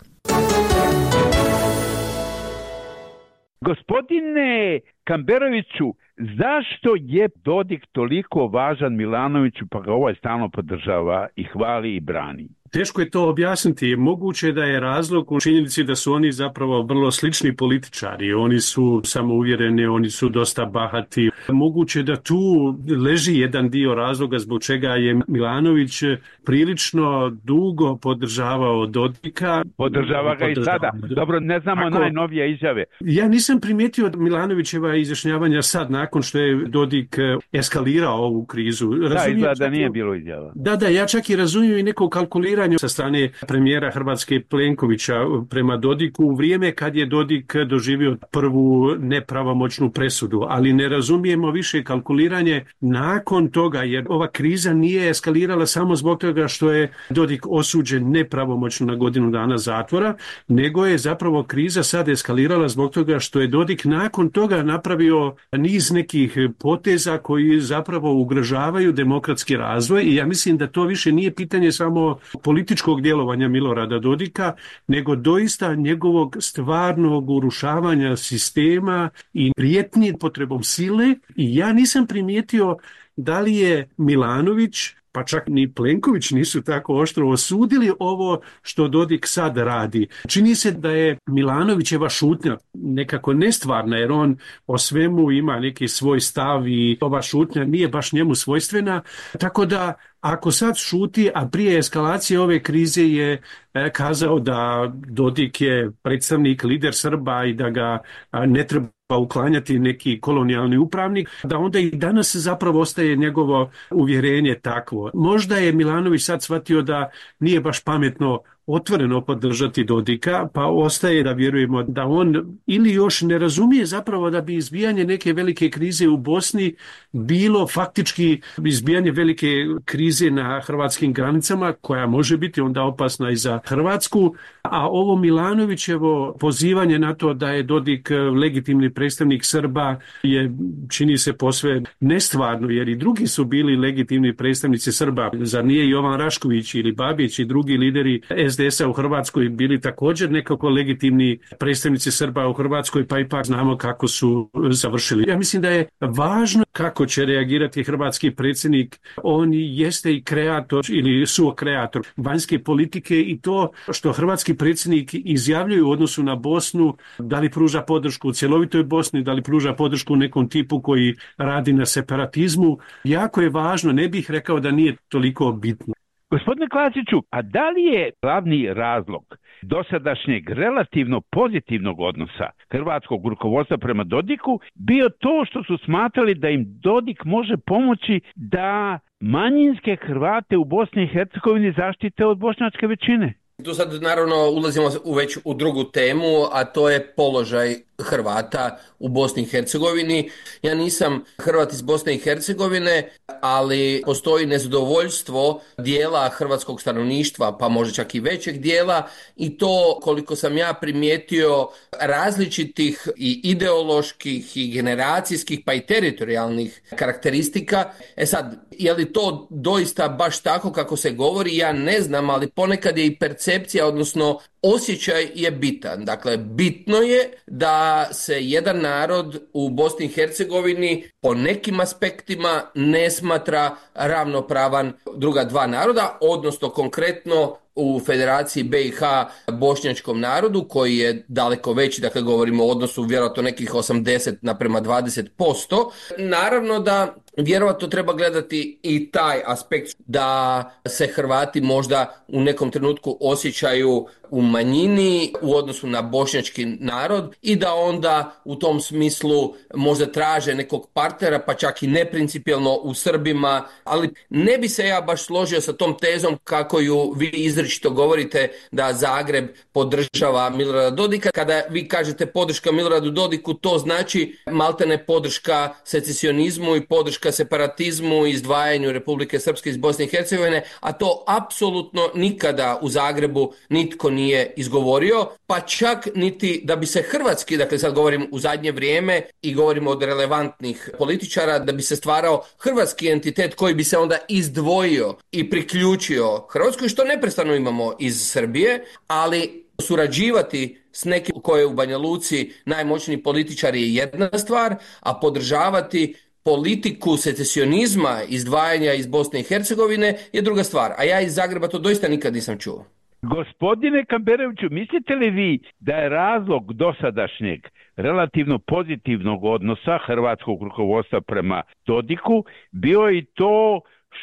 Gospodine Kamberoviću, zašto je Dodik toliko važan Milanoviću pa ga ovaj stalno podržava i hvali i brani? Teško je to objasniti. Moguće da je razlog u činjenici da su oni zapravo vrlo slični političari. Oni su samouvjereni, oni su dosta bahati. Moguće da tu leži jedan dio razloga zbog čega je Milanović prilično dugo podržavao Dodika. Podržava ga i sada. Dobro, ne znamo Ako, najnovije izjave. Ja nisam primijetio Milanovićeva izjašnjavanja sad, nakon što je Dodik eskalirao ovu krizu. Razumijem, da, izgleda da nije bilo izjava. Da, da, ja čak i razumijem i neko kalkuliranje sa strane premijera Hrvatske Plenkovića prema Dodiku u vrijeme kad je Dodik doživio prvu nepravomoćnu presudu, ali ne razumijemo više kalkuliranje nakon toga, jer ova kriza nije eskalirala samo zbog toga što je Dodik osuđen nepravomoćno na godinu dana zatvora, nego je zapravo kriza sad eskalirala zbog toga što je Dodik nakon toga napravio niz nekih poteza koji zapravo ugrožavaju demokratski razvoj i ja mislim da to više nije pitanje samo političkog djelovanja Milorada Dodika, nego doista njegovog stvarnog urušavanja sistema i prijetnji potrebom sile. I ja nisam primijetio da li je Milanović, pa čak ni Plenković nisu tako oštro osudili ovo što Dodik sad radi. Čini se da je Milanovićeva šutnja nekako nestvarna, jer on o svemu ima neki svoj stav i ova šutnja nije baš njemu svojstvena, tako da ako sad šuti, a prije eskalacije ove krize je kazao da Dodik je predstavnik, lider Srba i da ga ne treba pa uklanjati neki kolonijalni upravnik, da onda i danas zapravo ostaje njegovo uvjerenje takvo. Možda je Milanović sad shvatio da nije baš pametno otvoreno podržati Dodika, pa ostaje da vjerujemo da on ili još ne razumije zapravo da bi izbijanje neke velike krize u Bosni bilo faktički izbijanje velike krize na hrvatskim granicama, koja može biti onda opasna i za Hrvatsku, a ovo Milanovićevo pozivanje na to da je Dodik legitimni predstavnik Srba je, čini se, posve nestvarno, jer i drugi su bili legitimni predstavnici Srba. Zar nije Jovan Rašković ili Babić i drugi lideri es de esa u Hrvatskoj bili također nekako legitimni predstavnici Srba u Hrvatskoj, pa ipak znamo kako su završili. Ja mislim da je važno kako će reagirati hrvatski predsjednik. On jeste i kreator ili suokreator vanjske politike i to što hrvatski predsjednik izjavljuje u odnosu na Bosnu, da li pruža podršku u cjelovitoj Bosni, da li pruža podršku nekom tipu koji radi na separatizmu, jako je važno, ne bih rekao da nije toliko bitno. Gospodine Klasiću, a da li je glavni razlog dosadašnjeg relativno pozitivnog odnosa hrvatskog rukovodstva prema Dodiku bio to što su smatrali da im Dodik može pomoći da manjinske Hrvate u Bosni i Hercegovini zaštite od bošnjačke većine? Tu sad naravno ulazimo u već u drugu temu, a to je položaj Hrvata u Bosni i Hercegovini. Ja nisam Hrvat iz Bosne i Hercegovine, ali postoji nezadovoljstvo dijela hrvatskog stanovništva, pa možda čak i većeg dijela, i to, koliko sam ja primijetio, različitih i ideoloških i generacijskih pa i teritorijalnih karakteristika. E sad, je li to doista baš tako kako se govori, ja ne znam, ali ponekad je i percepcija, odnosno osjećaj je bitan. Dakle, bitno je da se jedan narod u Bosni i Hercegovini po nekim aspektima ne smatra ravnopravan druga dva naroda, odnosno konkretno u Federaciji B i H bošnjačkom narodu koji je daleko veći, dakle govorimo o odnosu vjerojatno nekih osamdeset naprema dvadeset posto. Naravno da vjerojatno treba gledati i taj aspekt da se Hrvati možda u nekom trenutku osjećaju u manjini u odnosu na bošnjački narod i da onda u tom smislu možda traže nekog partnera, pa čak i neprincipijelno u Srbima, ali ne bi se ja baš složio sa tom tezom kako ju vi izričito govorite da Zagreb podržava Milorada Dodika. Kada vi kažete podrška Miloradu Dodiku, to znači maltene podrška secesionizmu i podrška separatizmu i izdvajanju Republike Srpske iz Bosne i Hercegovine, a to apsolutno nikada u Zagrebu nitko nije izgovorio, pa čak niti da bi se hrvatski, dakle sad govorim u zadnje vrijeme i govorimo od relevantnih političara, da bi se stvarao hrvatski entitet koji bi se onda izdvojio i priključio Hrvatskoj, što neprestano imamo iz Srbije, ali surađivati s nekim koji je u Banja Luci najmoćniji političar je jedna stvar, a podržavati politiku secesionizma, izdvajanja iz Bosne i Hercegovine je druga stvar. A ja iz Zagreba to doista nikad nisam čuo. Gospodine Kamberoviću, mislite li vi da je razlog dosadašnjeg relativno pozitivnog odnosa hrvatskog rukovodstva prema Dodiku bio i to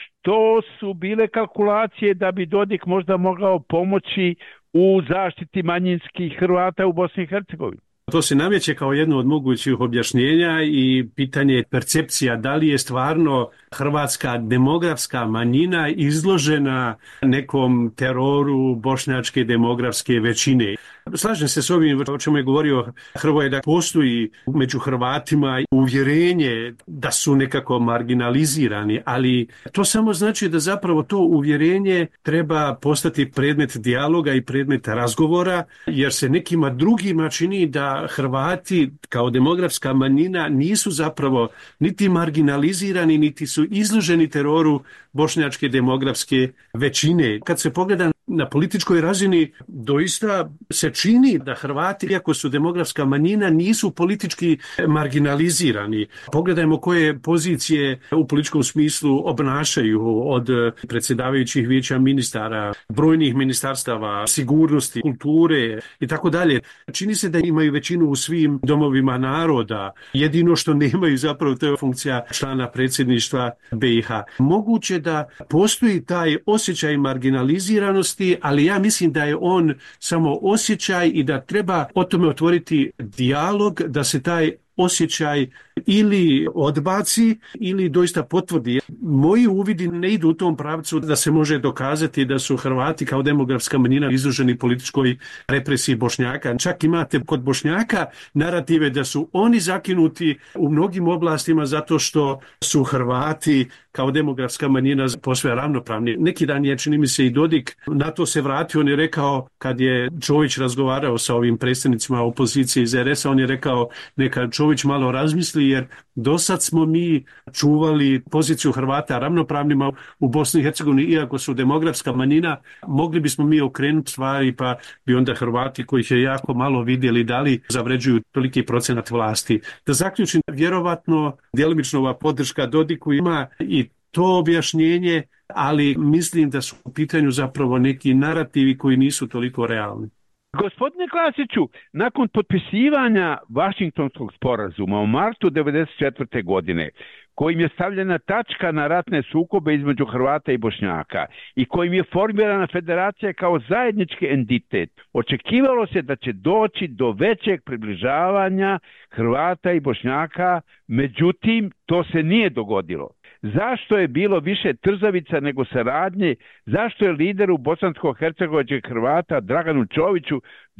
što su bile kalkulacije da bi Dodik možda mogao pomoći u zaštiti manjinskih Hrvata u Bosni i Hercegovini? To se nameće kao jedno od mogućih objašnjenja i pitanje percepcija da li je stvarno hrvatska demografska manjina izložena nekom teroru bošnjačke demografske većine. Slažem se s ovim o čemu je govorio Hrvoje, da postoji među Hrvatima uvjerenje da su nekako marginalizirani, ali to samo znači da zapravo to uvjerenje treba postati predmet dijaloga i predmet razgovora, jer se nekima drugima čini da Hrvati kao demografska manjina nisu zapravo niti marginalizirani, niti su izloženi teroru bošnjačke demografske većine. Kad se pogleda na političkoj razini, doista se čini da Hrvati, iako su demografska manjina, nisu politički marginalizirani. Pogledajmo koje pozicije u političkom smislu obnašaju, od predsjedavajućih vijeća ministara, brojnih ministarstava, sigurnosti, kulture i tako dalje. Čini se da imaju većinu u svim domovima naroda. Jedino što nemaju zapravo to je funkcija člana predsjedništva B i H. Moguće da postoji taj osjećaj marginaliziranosti, ali ja mislim da je on samo osjećaj i da treba o tome otvoriti dijalog, da se taj osjećaj ili odbaci ili doista potvrdi. Moji uvidi ne idu u tom pravcu da se može dokazati da su Hrvati kao demografska manjina izloženi političkoj represiji Bošnjaka. Čak imate kod Bošnjaka narative da su oni zakinuti u mnogim oblastima zato što su Hrvati kao demografska manjina posve ravnopravni. Neki dan je, čini mi se, i Dodik na to se vratio. On je rekao, kad je Čović razgovarao sa ovim predstavnicima opozicije iz R S a, on je rekao neka Čović malo razmisli, jer do sad smo mi čuvali poziciju Hrvata ravnopravnima u Bosni i Hercegovini, iako su demografska manjina, mogli bismo mi okrenuti stvari, pa bi onda Hrvati, kojih je jako malo vidjeli, da li zavređuju toliki procenat vlasti. Da zaključim, vjerovatno djelomično ova podrška Dodiku ima i to objašnjenje, ali mislim da su u pitanju zapravo neki narativi koji nisu toliko realni. Gospodine Klasiću, nakon potpisivanja Vašingtonskog sporazuma u martu devedeset četvrte. godine, kojim je stavljena tačka na ratne sukobe između Hrvata i Bošnjaka i kojim je formirana federacija kao zajednički entitet, očekivalo se da će doći do većeg približavanja Hrvata i Bošnjaka, međutim to se nije dogodilo. Zašto je bilo više trzavica nego saradnje? Zašto je lideru bosansko-hercegovačkih Hrvata Draganu Čoviću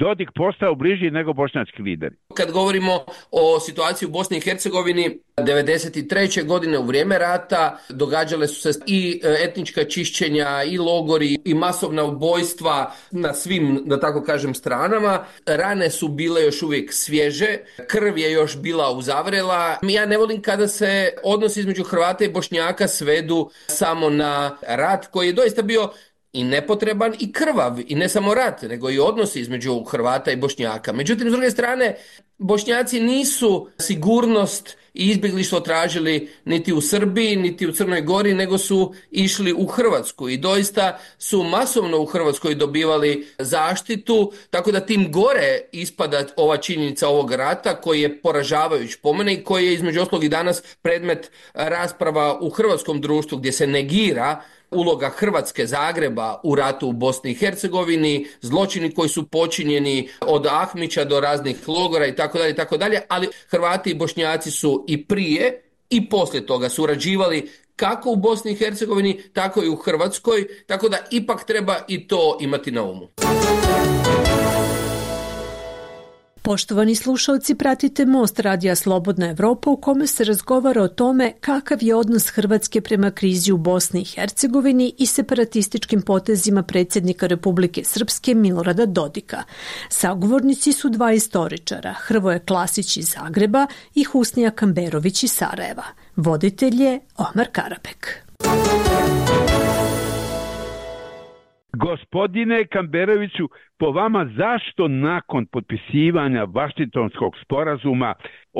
Dodik postao bliži nego bošnjački lideri. Kad govorimo o situaciji u Bosni i Hercegovini, devedeset treće godine u vrijeme rata događale su se i etnička čišćenja, i logori, i masovna ubojstva na svim, da tako kažem, stranama. Rane su bile još uvijek svježe, krv je još bila uzavrela. Ja ne volim kada se odnosi između Hrvata i Bošnjaka svedu samo na rat koji je doista bio i nepotreban i krvav, i ne samo rat, nego i odnosi između Hrvata i Bošnjaka. Međutim, s druge strane, Bošnjaci nisu sigurnost i izbjeglištvo tražili niti u Srbiji, niti u Crnoj Gori, nego su išli u Hrvatsku i doista su masovno u Hrvatskoj dobivali zaštitu, tako da tim gore ispada ova činjenica ovog rata koji je poražavajuć po mene i koji je između ostalog i danas predmet rasprava u hrvatskom društvu gdje se negira uloga Hrvatske, Zagreba u ratu u Bosni i Hercegovini, zločini koji su počinjeni od Ahmića do raznih logora i tako dalje, tako dalje, ali Hrvati i Bošnjaci su i prije i poslije toga surađivali kako u Bosni i Hercegovini, tako i u Hrvatskoj, tako da ipak treba i to imati na umu. Poštovani slušalci, pratite Most radija Slobodna Evropa u kome se razgovara o tome kakav je odnos Hrvatske prema krizi u Bosni i Hercegovini i separatističkim potezima predsjednika Republike Srpske Milorada Dodika. Sagovornici su dva istoričara, Hrvoje Klasić iz Zagreba i Husnija Kamberović iz Sarajeva. Voditelj je Omar Karabek. Gospodine Kamberoviću, po vama zašto nakon potpisivanja Vašingtonskog sporazuma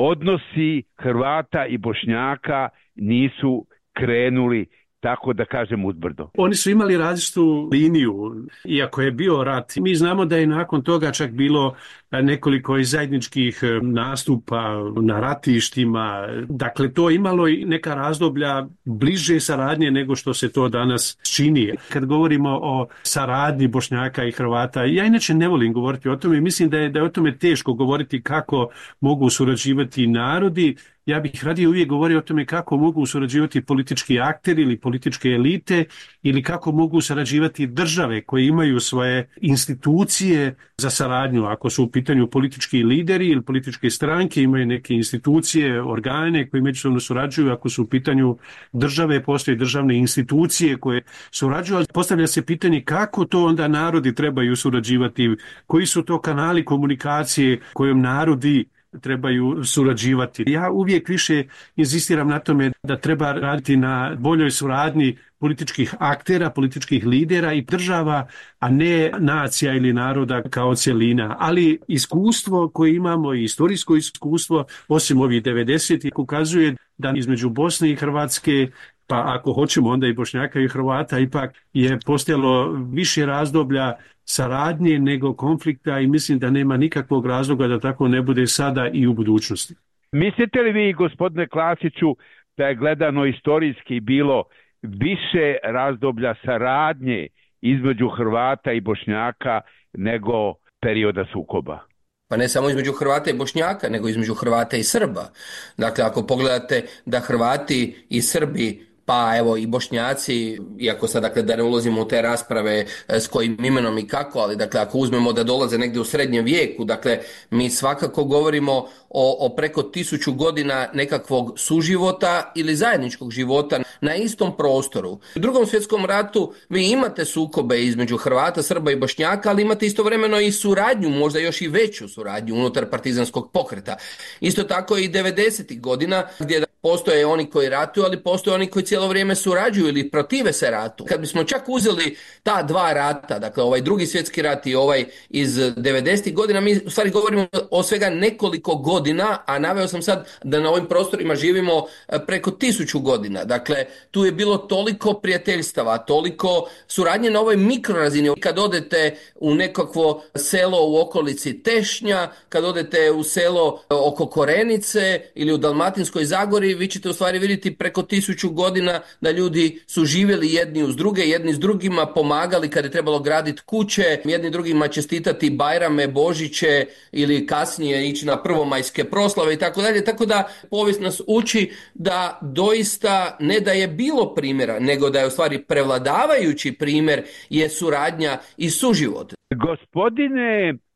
odnosi Hrvata i Bošnjaka nisu krenuli, tako da kažem, uzbrdo? Oni su imali različitu liniju, iako je bio rat. Mi znamo da je nakon toga čak bilo nekoliko i zajedničkih nastupa na ratištima. Dakle, to je imalo i neka razdoblja bliže saradnje nego što se to danas čini. Kad govorimo o saradnji Bošnjaka i Hrvata, ja inače ne volim govoriti o tome. Mislim da je, da je o tome teško govoriti kako mogu surađivati narodi. Ja bih radije uvijek govorio o tome kako mogu surađivati politički akteri ili političke elite ili kako mogu surađivati države koje imaju svoje institucije za saradnju. Ako su u pitanju politički lideri ili političke stranke, imaju neke institucije, organe koji međusobno surađuju. Ako su u pitanju države, postoje državne institucije koje surađuju. Ali postavlja se pitanje kako to onda narodi trebaju surađivati, koji su to kanali komunikacije kojom narodi trebaju surađivati. Ja uvijek više inzistiram na tome da treba raditi na boljoj suradnji političkih aktera, političkih lidera i država, a ne nacija ili naroda kao cjelina. Ali iskustvo koje imamo i istorijsko iskustvo, osim ovih devedesetih, ukazuje da između Bosne i Hrvatske, pa ako hoćemo onda i Bošnjaka i Hrvata, ipak je postojalo više razdoblja saradnje nego konflikta i mislim da nema nikakvog razloga da tako ne bude sada i u budućnosti. Mislite li vi, gospodine Klasiću, da je gledano istorijski bilo više razdoblja saradnje između Hrvata i Bošnjaka nego perioda sukoba? Pa ne samo između Hrvata i Bošnjaka, nego između Hrvata i Srba. Dakle, ako pogledate da Hrvati i Srbi, pa evo i Bošnjaci, iako sad dakle da ne ulazimo u te rasprave s kojim imenom i kako, ali dakle ako uzmemo da dolaze negdje u srednjem vijeku, dakle mi svakako govorimo o, o preko tisuću godina nekakvog suživota ili zajedničkog života na istom prostoru. U Drugom svjetskom ratu vi imate sukobe između Hrvata, Srba i Bošnjaka, ali imate istovremeno i suradnju, možda još i veću suradnju unutar partizanskog pokreta. Isto tako i devedesetih godina gdje postoje oni koji ratuju, ali postoje oni koji cijelo vrijeme surađuju ili protive se ratu. Kad bismo čak uzeli ta dva rata, dakle ovaj drugi svjetski rat i ovaj iz devedesetih godina, mi u stvari govorimo o svega nekoliko godina, a naveo sam sad da na ovim prostorima živimo preko tisuću godina. Dakle, tu je bilo toliko prijateljstava, toliko suradnje na ovoj mikrorazini. Kad odete u nekakvo selo u okolici Tešnja, kad odete u selo oko Korenice ili u Dalmatinskoj Zagori, vi ćete u stvari vidjeti preko tisuću godina da ljudi su živjeli jedni uz druge, jedni s drugima, pomagali kad je trebalo graditi kuće, jedni drugima čestitati Bajrame, Božiće ili kasnije ići na prvomajske proslave i tako dalje. Tako da povijest nas uči da doista ne da je bilo primjera, nego da je u stvari prevladavajući primjer je suradnja i suživot. Gospodine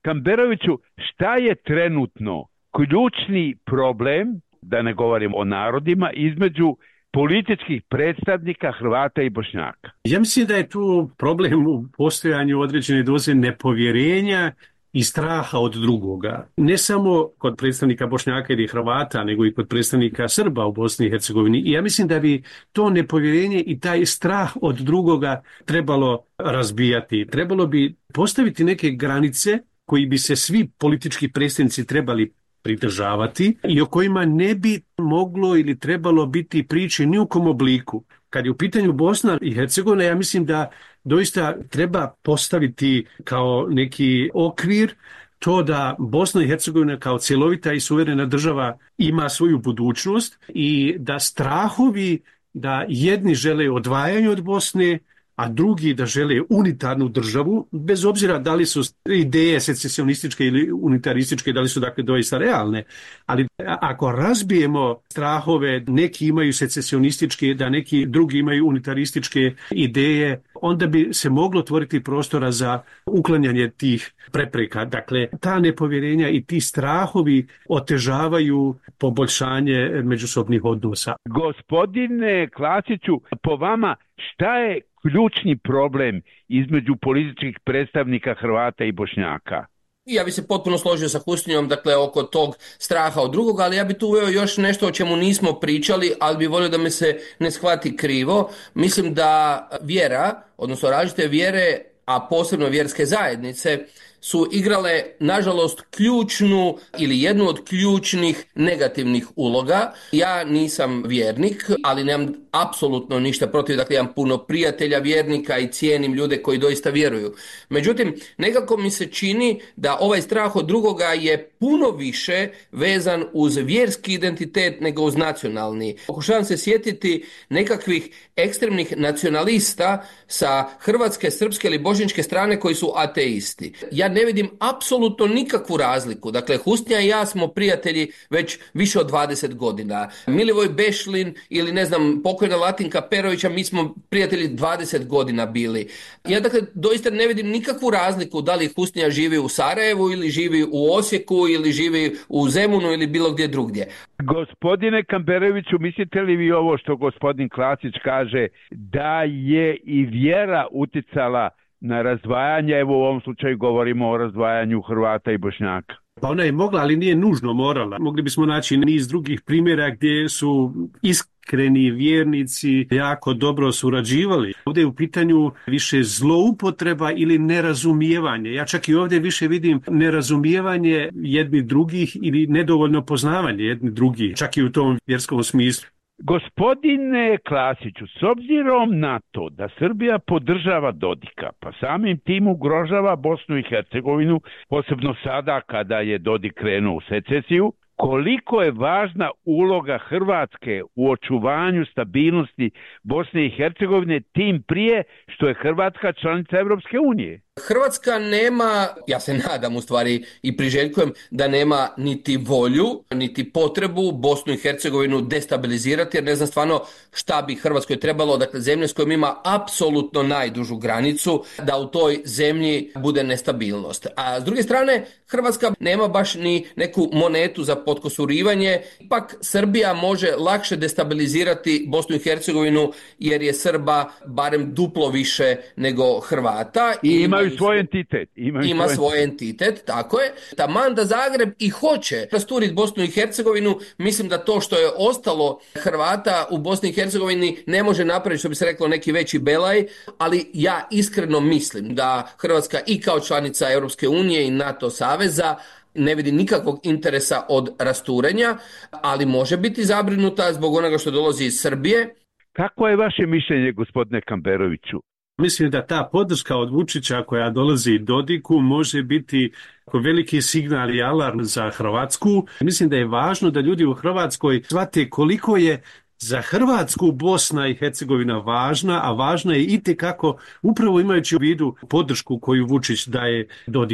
Kamberoviću, šta je trenutno ključni problem, da ne govorim o narodima, između političkih predstavnika Hrvata i Bošnjaka? Ja mislim da je tu problem u postojanju određene doze nepovjerenja i straha od drugoga. Ne samo kod predstavnika Bošnjaka ili Hrvata, nego i kod predstavnika Srba u Bosni i Hercegovini. I ja mislim da bi to nepovjerenje i taj strah od drugoga trebalo razbijati. Trebalo bi postaviti neke granice koji bi se svi politički predstavnici trebali pridržavati i o kojima ne bi moglo ili trebalo biti priče ni u kom obliku. Kad je u pitanju Bosna i Hercegovina, ja mislim da doista treba postaviti kao neki okvir to da Bosna i Hercegovina kao cjelovita i suverena država ima svoju budućnost i da strahovi da jedni žele odvajanje od Bosne, a drugi da žele unitarnu državu, bez obzira da li su ideje secesionističke ili unitarističke, da li su dakle doista realne. Ali ako razbijemo strahove, neki imaju secesionističke, da neki drugi imaju unitarističke ideje, onda bi se moglo otvoriti prostora za uklanjanje tih prepreka. Dakle, ta nepovjerenja i ti strahovi otežavaju poboljšanje međusobnih odnosa. Gospodine Klasiću, po vama šta je ključni problem između političkih predstavnika Hrvata i Bošnjaka? Ja bi se potpuno složio sa Husnijom, dakle, oko tog straha od drugoga, ali ja bi tu uveo još nešto o čemu nismo pričali, ali bi volio da me se ne shvati krivo. Mislim da vjera, odnosno različite vjere, a posebno vjerske zajednice, su igrale, nažalost, ključnu ili jednu od ključnih negativnih uloga. Ja nisam vjernik, ali nemam apsolutno ništa protiv, dakle imam puno prijatelja vjernika i cijenim ljude koji doista vjeruju. Međutim, nekako mi se čini da ovaj strah od drugoga je puno više vezan uz vjerski identitet nego uz nacionalni. Pokušavam se sjetiti nekakvih ekstremnih nacionalista sa hrvatske, srpske ili bošnjačke strane koji su ateisti. Ja ne vidim apsolutno nikakvu razliku. Dakle, Husnija i ja smo prijatelji već više od dvadeset godina. Milivoj Bešlin ili ne znam, pokojna Latinka Perovića, mi smo prijatelji dvadeset godina bili. Ja dakle doista ne vidim nikakvu razliku da li Husnija živi u Sarajevu ili živi u Osijeku ili živi u Zemunu ili bilo gdje drugdje. Gospodine Kamberoviću, mislite li vi ovo što gospodin Klasić kaže, da je i vjera uticala na razdvajanje, evo u ovom slučaju govorimo o razdvajanju Hrvata i Bošnjaka? Pa ona je mogla, ali nije nužno morala. Mogli bismo naći niz drugih primjera gdje su iskreni vjernici jako dobro surađivali. Ovdje je u pitanju više zloupotreba ili nerazumijevanje. Ja čak i ovdje više vidim nerazumijevanje jedni drugih ili nedovoljno poznavanje jedni drugih, čak i u tom vjerskom smislu. Gospodine Klasiću, s obzirom na to da Srbija podržava Dodika, pa samim tim ugrožava Bosnu i Hercegovinu, posebno sada kada je Dodik krenuo u secesiju, koliko je važna uloga Hrvatske u očuvanju stabilnosti Bosne i Hercegovine, tim prije što je Hrvatska članica Europske unije? Hrvatska nema, ja se nadam u stvari i priželjkujem da nema niti volju, niti potrebu Bosnu i Hercegovinu destabilizirati, jer ne znam stvarno šta bi Hrvatskoj trebalo, dakle zemlje s kojom ima apsolutno najdužu granicu, da u toj zemlji bude nestabilnost. A s druge strane, Hrvatska nema baš ni neku monetu za potkosurivanje, ipak Srbija može lakše destabilizirati Bosnu i Hercegovinu jer je Srba barem duplo više nego Hrvata. I imaju svoj entitet. Imaju ima svoj, svoj entitet, tako je. Taman da Zagreb i hoće rasturiti Bosnu i Hercegovinu, mislim da to što je ostalo Hrvata u Bosni i Hercegovini ne može napraviti, što bi se reklo, neki veći belaj, ali ja iskreno mislim da Hrvatska i kao članica Europske unije i NATO saveza ne vidi nikakvog interesa od rasturenja, ali može biti zabrinuta zbog onoga što dolazi iz Srbije. Kako je vaše mišljenje, gospodine Kamberoviću? Mislim da ta podrška od Vučića koja dolazi Dodiku može biti veliki signal i alarm za Hrvatsku. Mislim da je važno da ljudi u Hrvatskoj shvate koliko je za Hrvatsku Bosna i Hercegovina važna, a važna je itekako upravo imajući u vidu podršku koju Vučić daje Dodiku.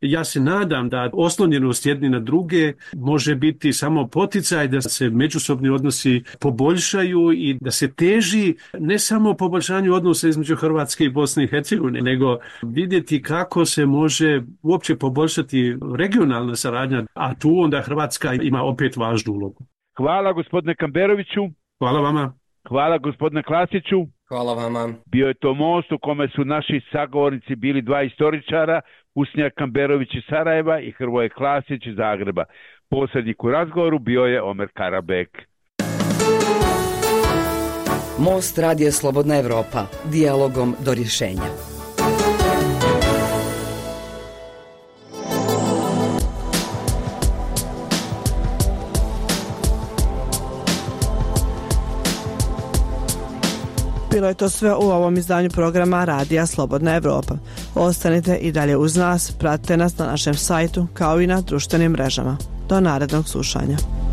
Ja se nadam da oslonjenost jedni na druge može biti samo poticaj da se međusobni odnosi poboljšaju i da se teži ne samo poboljšanju odnosa između Hrvatske i Bosne i Hercegovine, nego vidjeti kako se može uopće poboljšati regionalna saradnja, a tu onda Hrvatska ima opet važnu ulogu. Hvala gospodine Kamberoviću. Hvala vama. Hvala gospodine Klasiću. Hvala vama. Bio je to most u kome su naši sagovornici bili dva istoričara, Usnja Kamberović iz Sarajeva i Hrvoje Klasić iz Zagreba. Posrednik u razgovoru bio je Omer Karabek. Most Radija Slobodna Evropa. Dijalogom do rješenja. Bilo je to sve u ovom izdanju programa Radija Slobodna Evropa. Ostanite i dalje uz nas, pratite nas na našem sajtu kao i na društvenim mrežama. Do narednog slušanja.